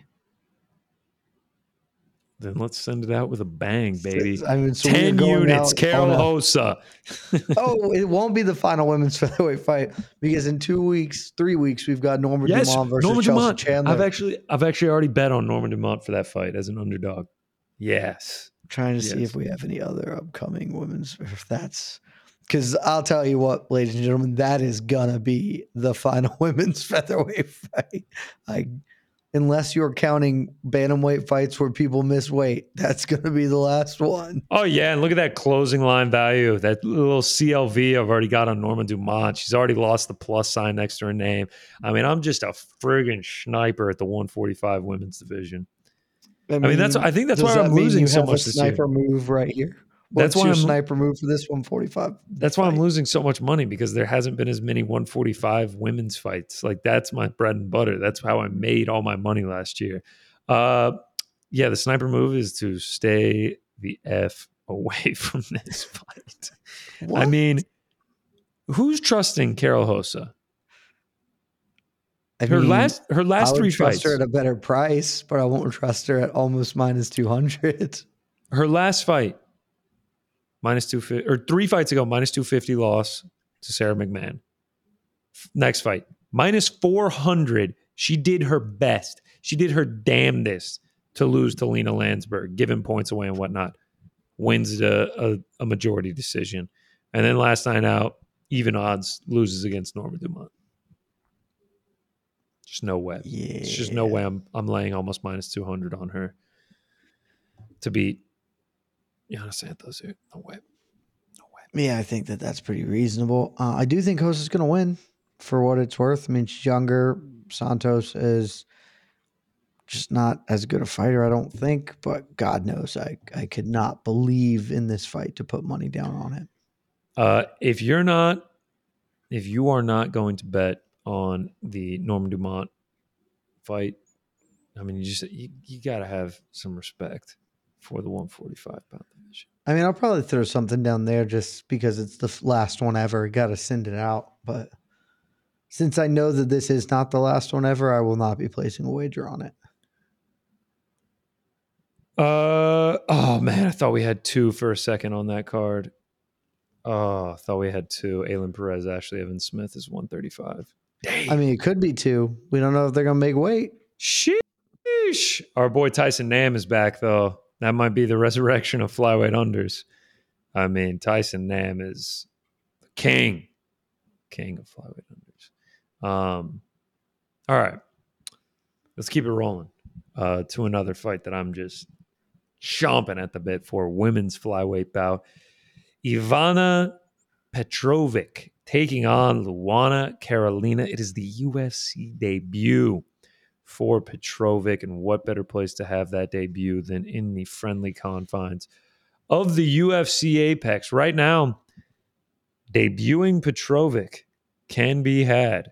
Then let's send it out with a bang, baby. I mean, so Ten units, Carol a, Hossa. oh, it won't be the final women's featherweight fight because in two weeks, three weeks, we've got Norma yes, Dumont versus Norma Chelsea Dumont. Chandler. I've actually, I've actually already bet on Norma Dumont for that fight as an underdog. Yes, I'm trying to yes. see if we have any other upcoming women's. If that's because I'll tell you what, ladies and gentlemen, that is gonna be the final women's featherweight fight. I. Unless you're counting bantamweight fights where people miss weight, that's going to be the last one. Oh, yeah. And look at that closing line value. That little C L V I've already got on Norma Dumont. She's already lost the plus sign next to her name. I mean, I'm just a friggin' sniper at the one forty-five women's division. I mean, I mean that's. I think that's why that I'm losing so much a this sniper year. Move right here. What's that's why your I'm, sniper move for this one forty-five? That's why I'm losing so much money because there hasn't been as many one forty-five women's fights. Like that's my bread and butter. That's how I made all my money last year. Uh, yeah, the sniper move is to stay the F away from this fight. What? I mean, who's trusting Carol Hossa? I her mean, last her last I would three trust fights. her at a better price, but I won't trust her at almost minus two hundred. Her last fight. Minus two fifty, or three fights ago, minus two fifty loss to Sarah McMahon. Next fight, minus four hundred. She did her best. She did her damnedest to lose to Lena Landsberg, giving points away and whatnot. Wins a, a, a majority decision. And then last night out, even odds, loses against Norma Dumont. Just no way. Yeah. It's just no way I'm I'm laying almost minus two hundred on her to beat Yana Santos here. No way. No way. Yeah, I think that that's pretty reasonable. Uh, I do think Hossa is going to win for what it's worth. I mean, she's younger. Santos is just not as good a fighter, I don't think. But God knows, I, I could not believe in this fight to put money down on it. Uh, if you're not, if you are not going to bet on the Norma Dumont fight, I mean, you just you, you got to have some respect for the one forty-five pound division. I mean, I'll probably throw something down there just because it's the last one ever. Got to send it out. But since I know that this is not the last one ever, I will not be placing a wager on it. Uh oh man, I thought we had two for a second on that card. Oh, I thought we had two. Aylin Perez, Ashley Evans Smith is one thirty-five. Dang. I mean, it could be two. We don't know if they're gonna make weight. Sheesh. Our boy Tyson Nam is back though. That might be the resurrection of flyweight unders. I mean, Tyson Nam is the king, king of flyweight unders. Um, all right, let's keep it rolling uh, to another fight that I'm just chomping at the bit for. Women's flyweight bout. Ivana Petrovic taking on Luana Carolina. It is the U F C debut for Petrovic, and what better place to have that debut than in the friendly confines of the U F C Apex. Right now, debuting Petrovic can be had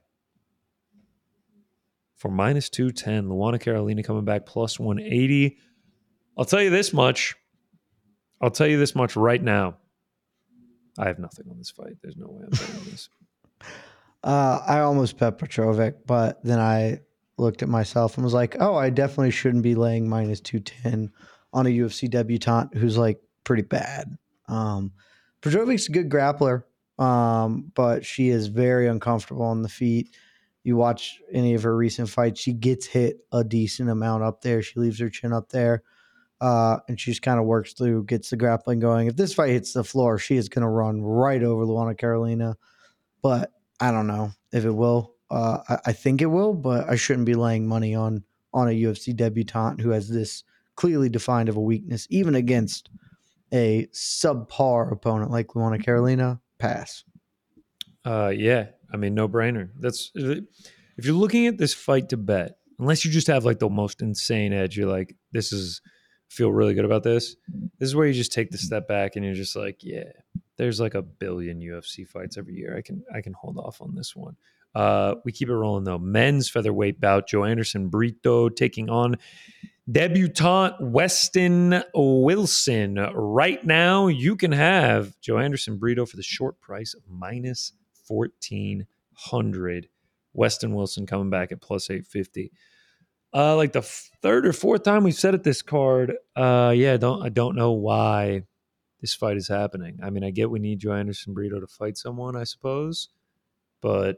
for minus two ten. Luana Carolina coming back plus one eighty. I'll tell you this much. I'll tell you this much right now. I have nothing on this fight. There's no way I'm betting on this. Uh, I almost bet Petrovic, but then I looked at myself and was like, oh, I definitely shouldn't be laying minus two ten on a U F C debutante who's like pretty bad. Um, Petrovic's a good grappler, um, but she is very uncomfortable on the feet. You watch any of her recent fights, she gets hit a decent amount up there. She leaves her chin up there, uh, and she just kind of works through, gets the grappling going. If this fight hits the floor, she is going to run right over Luana Carolina, but I don't know if it will. Uh, I, I think it will, but I shouldn't be laying money on on a U F C debutante who has this clearly defined of a weakness, even against a subpar opponent like Luana Carolina. Pass. Uh, yeah, I mean, no brainer. That's if you're looking at this fight to bet, unless you just have like the most insane edge, you're like, this is feel really good about this. This is where you just take the step back and you're just like, yeah, there's like a billion U F C fights every year. I can I can hold off on this one. Uh, we keep it rolling though. Men's featherweight bout: Joe Anderson Brito taking on debutant Weston Wilson. Right now, you can have Joe Anderson Brito for the short price of minus fourteen hundred. Weston Wilson coming back at plus eight fifty. Uh, like the third or fourth time we've said it this card. Uh, yeah, I don't I don't know why this fight is happening. I mean, I get we need Joe Anderson Brito to fight someone, I suppose, but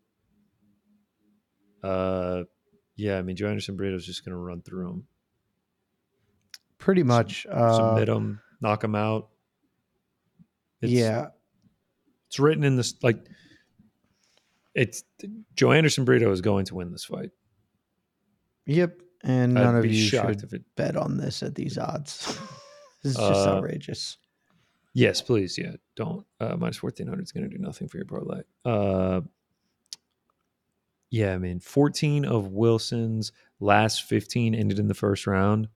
uh, yeah, I mean, Joe Anderson Brito is just going to run through him. Pretty much. Uh, Submit him, knock him out. It's, yeah. It's written in this, like, it's Joe Anderson Brito is going to win this fight. Yep. And I'd none of be you shocked should if it- bet on this at these odds. This is just Uh, outrageous. Yes, please. Yeah, don't. Uh, minus fourteen hundred is going to do nothing for your parlay. Uh, yeah, I mean, fourteen of Wilson's last fifteen ended in the first round.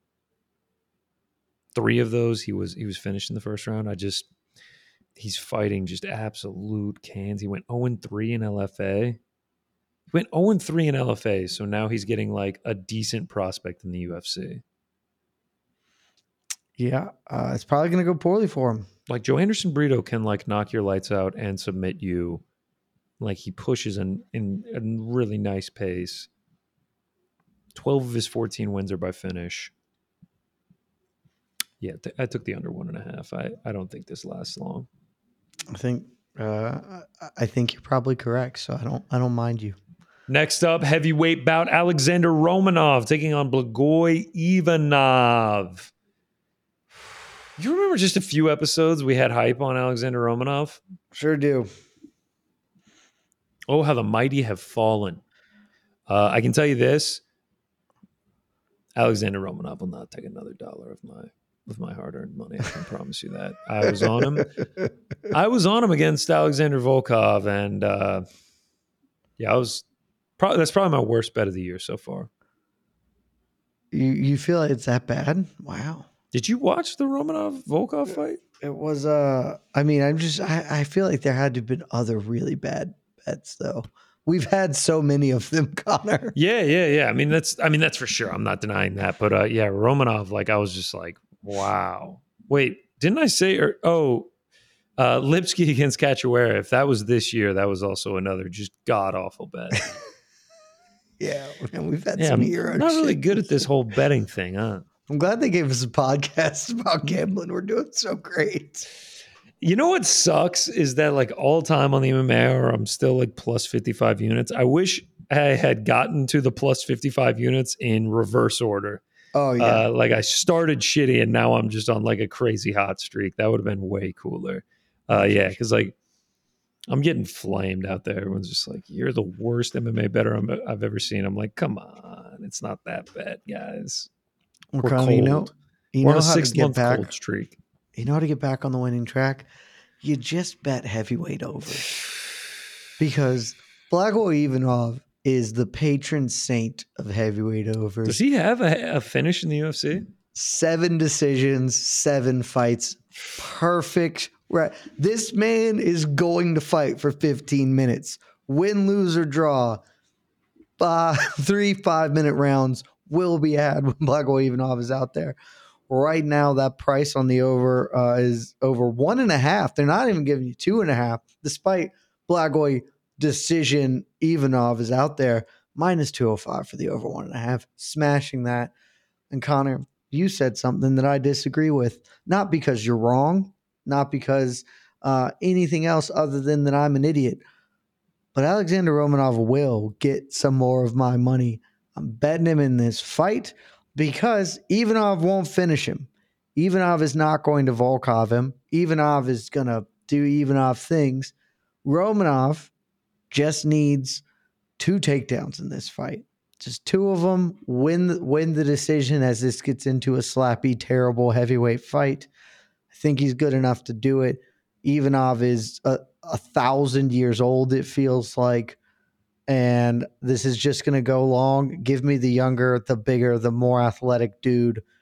Three of those, he was he was finished in the first round. I just, he's fighting just absolute cans. He went oh and three in L F A. He went oh and three in L F A, so now he's getting like a decent prospect in the U F C. Yeah. Uh, it's probably going to go poorly for him. Like Joe Anderson Brito can like knock your lights out and submit you. Like he pushes in, in a really nice pace. twelve of his fourteen wins are by finish. Yeah, th- I took the under one and a half. I, I don't think this lasts long. I think uh, I think you're probably correct. So I don't I don't mind you. Next up, heavyweight bout: Alexander Romanov taking on Blagoy Ivanov. You remember just a few episodes we had hype on Alexander Romanov? Sure do. Oh, how the mighty have fallen. Uh, I can tell you this. Alexander Romanov will not take another dollar of my of my hard-earned money. I can promise you that. I was on him. I was on him against Alexander Volkov, and uh, yeah, I was. Probably that's probably my worst bet of the year so far. You you feel like it's that bad? Wow. Did you watch the Romanov Volkov fight? It was uh I mean, I'm just I, I feel like there had to have been other really bad bets though. We've had so many of them, Connor. Yeah, yeah, yeah. I mean that's I mean that's for sure. I'm not denying that, but uh, yeah, Romanov. Like I was just like, wow. Wait, didn't I say? Or oh, uh, Lipsky against Cachoeira. If that was this year, that was also another just god awful bet. Yeah, man, we've had Yeah, some I'm hero not really shit. good at this whole betting thing, huh? I'm glad they gave us a podcast about gambling. We're doing so great. You know what sucks is that like all time on the M M A, or I'm still like plus fifty-five units. I wish I had gotten to the plus fifty-five units in reverse order. Oh yeah. Uh, like I started shitty and now I'm just on like a crazy hot streak. That would have been way cooler. Uh, yeah, because like I'm getting flamed out there. Everyone's just like, "You're the worst M M A bettor I'm, I've ever seen." I'm like, "Come on, it's not that bad, guys." Well, We're Connor, cold. you know, you We're know on a how to six get month back. cold streak. You know how to get back on the winning track? You just bet heavyweight over. Because Blagoy Ivanov is the patron saint of heavyweight overs. Does he have a, a finish in the U F C? Seven decisions, seven fights. Perfect. Right. This man is going to fight for fifteen minutes. Win, lose, or draw. Uh, three five-minute rounds will be had when Blagoy Ivanov is out there. Right now, that price on the over uh, is over one and a half. They're not even giving you two and a half, despite Blagoy decision. Ivanov is out there minus two oh five for the over one and a half, smashing that. And Connor, you said something that I disagree with, not because you're wrong, not because uh, anything else other than that I'm an idiot. But Alexander Romanov will get some more of my money. I'm betting him in this fight because Ivanov won't finish him. Ivanov is not going to Volkov him. Ivanov is going to do Ivanov things. Romanov just needs two takedowns in this fight. Just two of them. Win, win the decision as this gets into a slappy, terrible heavyweight fight. I think he's good enough to do it. Ivanov is a, a thousand years old, it feels like. And this is just going to go long. Give me the younger, the bigger, the more athletic dude.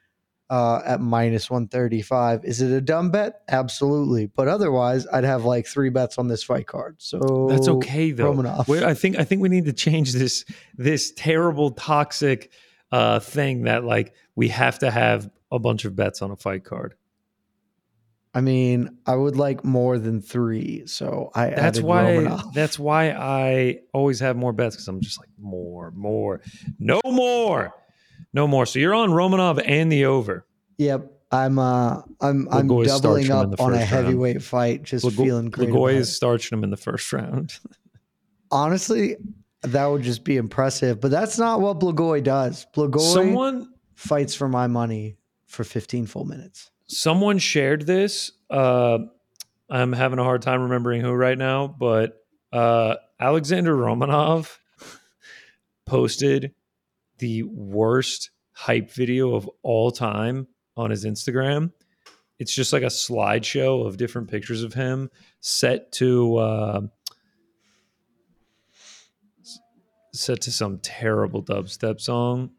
uh, at minus one thirty-five. Is it a dumb bet? Absolutely. But otherwise, I'd have like three bets on this fight card. So That's okay though. Romanov. We're, I think I think we need to change this this terrible toxic uh, thing that like we have to have a bunch of bets on a fight card. I mean, I would like more than three, so I That's added why. Romanov. That's why I always have more bets because I'm just like more, more, no more, no more. So you're on Romanov and the over. Yep, I'm. Uh, I'm. I'm Lagoy doubling starched him in up the on a first heavyweight round. fight. Just Lago- feeling great. Lagoy about is it. starching him in the first round. Honestly, that would just be impressive. But that's not what Blagoy does. Blagoy Someone, fights for my money for fifteen full minutes. someone shared this. Uh, I'm having a hard time remembering who right now, but uh, Alexander Romanov posted the worst hype video of all time on his Instagram. It's just like a slideshow of different pictures of him set to uh, set to some terrible dubstep song.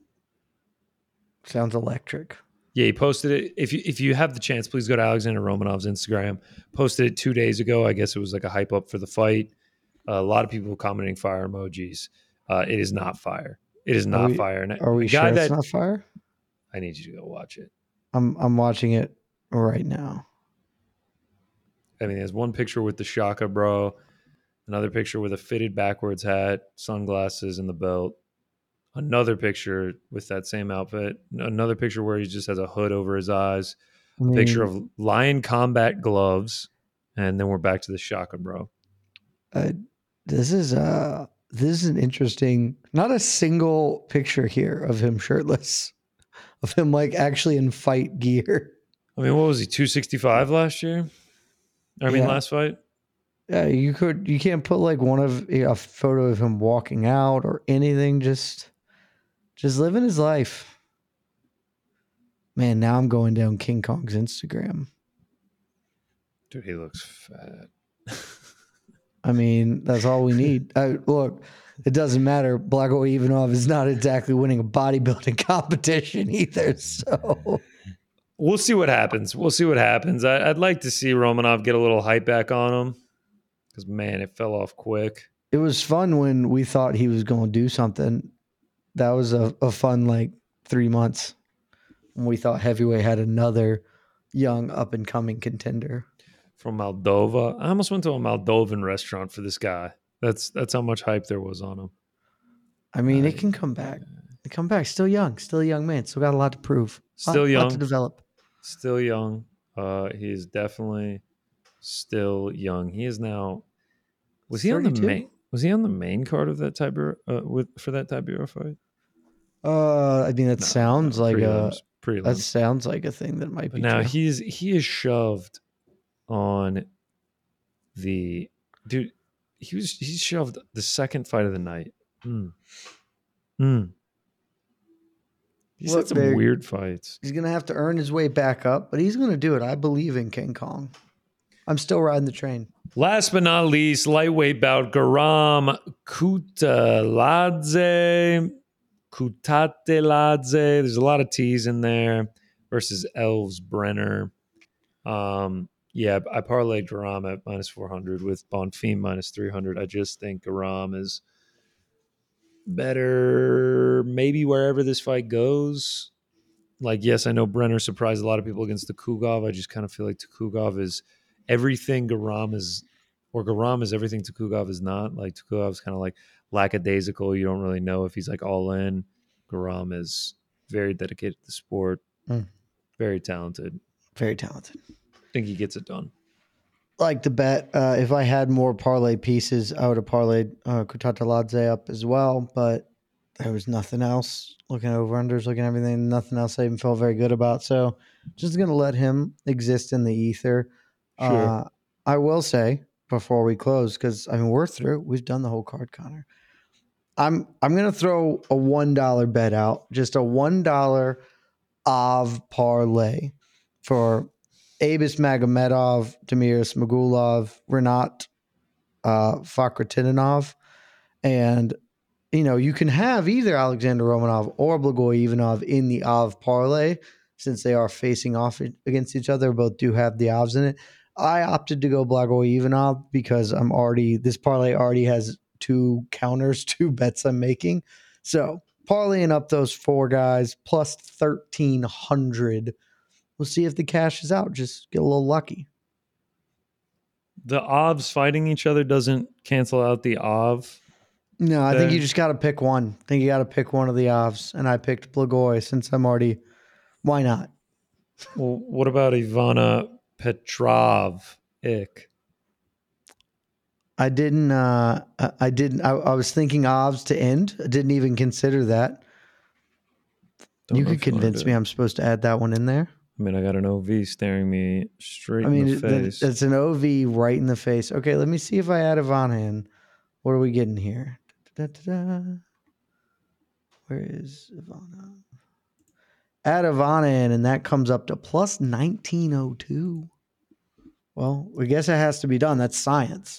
Sounds electric. Yeah, he posted it. If you if you have the chance, please go to Alexander Romanov's Instagram. Posted it two days ago. I guess it was like a hype up for the fight. Uh, a lot of people commenting fire emojis. Uh, it is not fire. It is not Are we, fire. And are we the guy sure it's that, not fire? I need you to go watch it. I'm. I'm watching it right now. I mean, there's one picture with the Shaka, bro. Another picture with a fitted backwards hat, sunglasses, and the belt. Another picture with that same outfit. Another picture where he just has a hood over his eyes. I mean, Picture of Lion Combat gloves. And then we're back to the Shaka, bro. Uh, this is uh this is an interesting. Not a single picture here of him shirtless, of him like actually in fight gear. I mean, what was he, two sixty-five last year? I mean, Yeah. last fight? Yeah, you could. You can't put like one of a photo of him walking out or anything. Just, just living his life. Man, now I'm going down King Kong's Instagram. Dude, he looks fat. I mean, that's all we need. I, look, it doesn't matter. Blago Ivanov is not exactly winning a bodybuilding competition either. So We'll see what happens. We'll see what happens. I, I'd like to see Romanov get a little hype back on him. Because, man, it fell off quick. it was fun when we thought he was going to do something. That was a, a fun, like, three months when we thought heavyweight had another young up-and-coming contender. From Moldova. I almost went to a Moldovan restaurant for this guy. That's that's how much hype there was on him. I mean, it can come back. It come back. Still young. Still a young man. Still got a lot to prove. Still lot, young. lot to develop. Still young. Uh, he is definitely still young. He is now. Was he on the thirty-two? main? Was he on the main card of that Tibero uh, with for that Tibero fight? Uh, I mean, that No, sounds no, like a prelims, prelims. that sounds like a thing that might But be now true. he's he is shoved on the dude. He was he's shoved the second fight of the night. Mm. Mm. He's Look, had some Big, weird fights. He's gonna have to earn his way back up, but he's gonna do it. I believe in King Kong. I'm still riding the train. Last but not least, lightweight bout Garam Kutaladze. Kutateladze. There's a lot of T's in there versus Elves Brenner. Um, yeah, I parlayed Garam at minus four hundred with Bonfim minus three hundred. I just think Garam is better maybe wherever this fight goes. Like, yes, I know Brenner surprised a lot of people against the Tukugov. I just kind of feel like Tukugov is everything Garam is, or Garam is everything Tukugov is not. Like, Tukugov is kind of like lackadaisical. You don't really know if he's like all in. Garam is very dedicated to the sport, Mm. very talented. Very talented. I think he gets it done. Like to bet. Uh, if I had more parlay pieces, I would have parlayed uh, Kutateladze up as well. But there was nothing else. Looking at over-unders, looking at everything, nothing else I even felt very good about. So just going to let him exist in the ether. Sure. Uh, I will say before we close, because I mean we're through. We've done the whole card, Connor. I'm I'm going to throw a one dollar bet out. Just a one dollar Av parlay for Abus Magomedov, Demiris Magulov, Renat uh, Fakhretdinov. And, you know, you can have either Alexander Romanov or Blagoy Ivanov in the Av parlay. since they are facing off against each other. Both do have the odds in it. I opted to go Blagoy Ivanov because I'm already, this parlay already has two counters, two bets I'm making. So parlaying up those four guys plus thirteen hundred. We'll see if the cash is out. Just get a little lucky. The Ovs fighting each other doesn't cancel out the Ov. No, I there. think you just got to pick one. I think you got to pick one of the Ovs. And I picked Blagoy since I'm already, why not? Well, what about Ivana Petrov? Ick. I didn't, uh, I didn't, I, I was thinking Ovs to end. I didn't even consider that. Don't you know could if you wanna convince do me it. I'm supposed to add that one in there. I mean, I got an O V staring me straight I mean, in the it- face. it's an O V right in the face. Okay, let me see if I add Ivana in. What are we getting here? Da-da-da-da. Where is Ivana? Add Ivana in, and that comes up to plus nineteen oh two. Well, I guess it has to be done. That's science.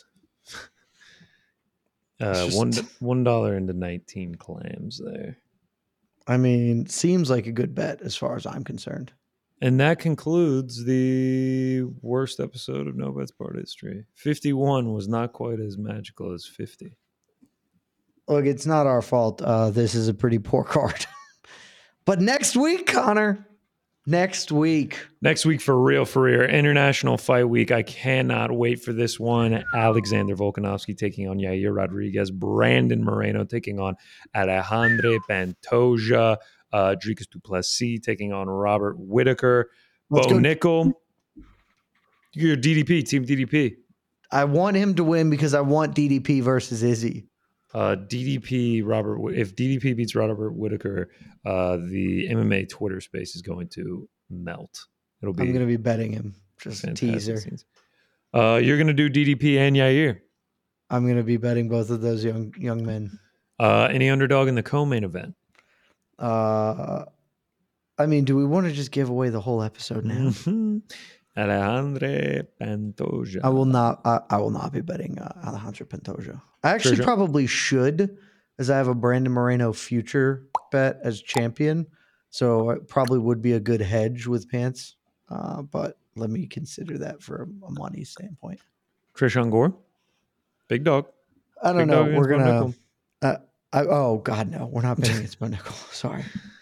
uh, just- one one dollar into nineteen clams there. I mean, seems like a good bet as far as I'm concerned. And that concludes the worst episode of No Bets Part history. fifty-one was not quite as magical as fifty. Look, it's not our fault. Uh, this is a pretty poor card. But next week, Connor, next week. Next week for real, for real, International Fight Week. I cannot wait for this one. Alexander Volkanovski taking on Yair Rodriguez. Brandon Moreno taking on Alejandro Pantoja. Uh, Dricus du Plessis taking on Robert Whittaker. Let's Bo go. Nickel. You're D D P, Team D D P. I want him to win because I want D D P versus Izzy. Uh, D D P, Robert. Wh- If D D P beats Robert Whittaker, uh, the M M A Twitter space is going to melt. It'll be I'm going to be betting him. Just a fantastic teaser. scenes. Uh, you're going to do D D P and Yair. I'm going to be betting both of those young young men. Uh, any underdog in the co-main event? Uh, I mean, do we want to just give away the whole episode now? Mhm. Alejandro Pantoja. I will not. I, I will not be betting uh, Alejandro Pantoja. I actually Sure, sure. probably should, as I have a Brandon Moreno future bet as champion. So it probably would be a good hedge with Pants. Uh, but let me consider that for a, a money standpoint. Trishan Gore. Big dog. I don't Big know. dog We're against Bo gonna. Nickel. Uh, I, oh God, no! We're not betting against Bo Nickel. Sorry.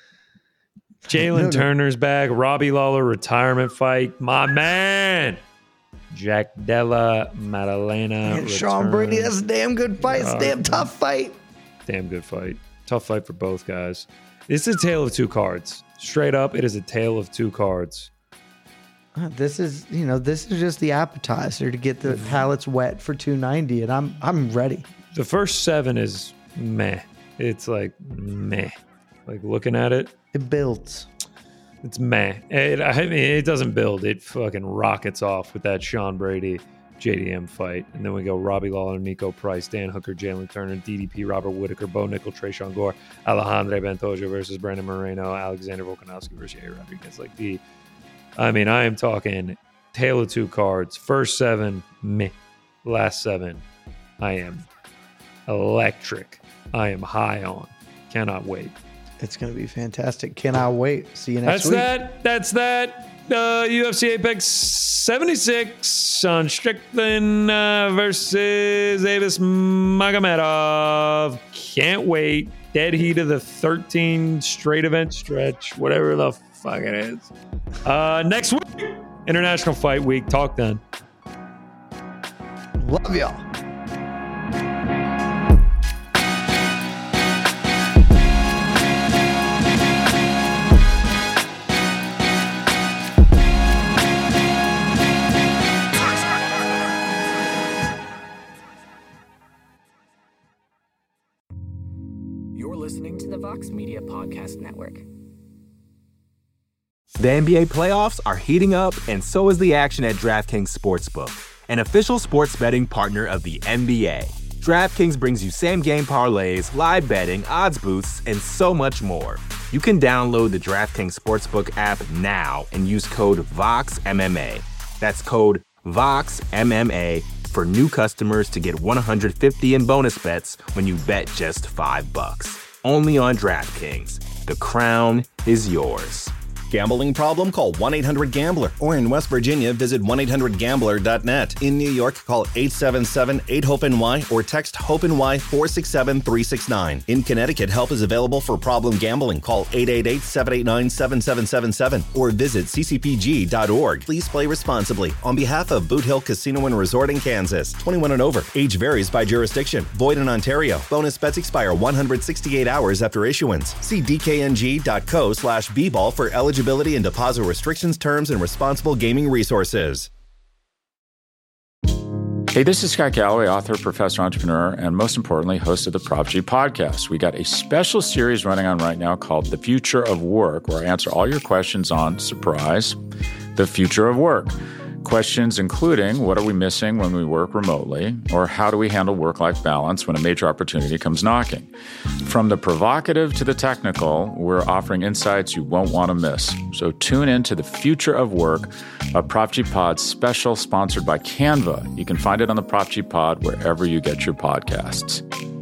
Jalen No, no. Turner's back. Robbie Lawler retirement fight. My man. Jack Della Maddalena. And Sean Brady, that's a damn good fight. It's a damn tough fight. Damn good fight. Tough fight for both guys. It's a tale of two cards. Straight up, it is a tale of two cards. Uh, This is, you know, this is just the appetizer to get the palates wet for two ninety, and I'm I'm ready. The first seven is meh. It's like meh. Like looking at it, It builds. it's meh. It, I mean, it doesn't build. It fucking rockets off with that Sean Brady J D M fight. And then we go Robbie Lawler, Nico Price, Dan Hooker, Jalen Turner, D D P, Robert Whittaker, Bo Nickel, Trishan Gore, Alejandro Pantoja versus Brandon Moreno, Alexander Volkanovski versus Yair Rodriguez. Like the, I mean, I am talking tale of two cards. First seven, meh. Last seven, I am electric. I am high on. Cannot wait. It's going to be fantastic. Cannot wait. See you next That's week. that. That's that. Uh, U F C Apex seventy-six on Strickland uh, versus Avis Magomedov. Can't wait. Dead heat of the thirteen straight event stretch, whatever the fuck it is. Uh, next week, International Fight Week. Talk then. Love y'all. You're listening to the Vox Media Podcast Network. The N B A playoffs are heating up, and so is the action at DraftKings Sportsbook, an official sports betting partner of the N B A. DraftKings brings you same-game parlays, live betting, odds boosts, and so much more. You can download the DraftKings Sportsbook app now and use code VOXMMA. That's code VOXMMA for new customers to get one hundred fifty in bonus bets when you bet just five bucks. Only on DraftKings. The crown is yours. Gambling problem? Call one eight hundred gambler. Or in West Virginia, visit one eight hundred gambler dot net. In New York, call eight seven seven, eight, hope N Y or text HOPE-NY four six seven, three six nine. In Connecticut, help is available for problem gambling. Call eight eight eight, seven eight nine, seven seven seven seven or visit c c p g dot org. Please play responsibly. On behalf of Boot Hill Casino and Resort in Kansas, twenty-one and over. Age varies by jurisdiction. Void in Ontario. Bonus bets expire one hundred sixty-eight hours after issuance. See d k n g dot co slash b ball for eligibility and deposit restrictions, terms, and responsible gaming resources. Hey, this is Scott Galloway, author, professor, entrepreneur, and most importantly, host of the Prop G podcast. We got a special series running on right now called The Future of Work, where I answer all your questions on, surprise, the future of work. Questions including, what are we missing when we work remotely? Or how do we handle work-life balance when a major opportunity comes knocking? From the provocative to the technical, we're offering insights you won't want to miss. So tune in to The Future of Work, a Prop G Pod special sponsored by Canva. You can find it on the Prop G Pod wherever you get your podcasts.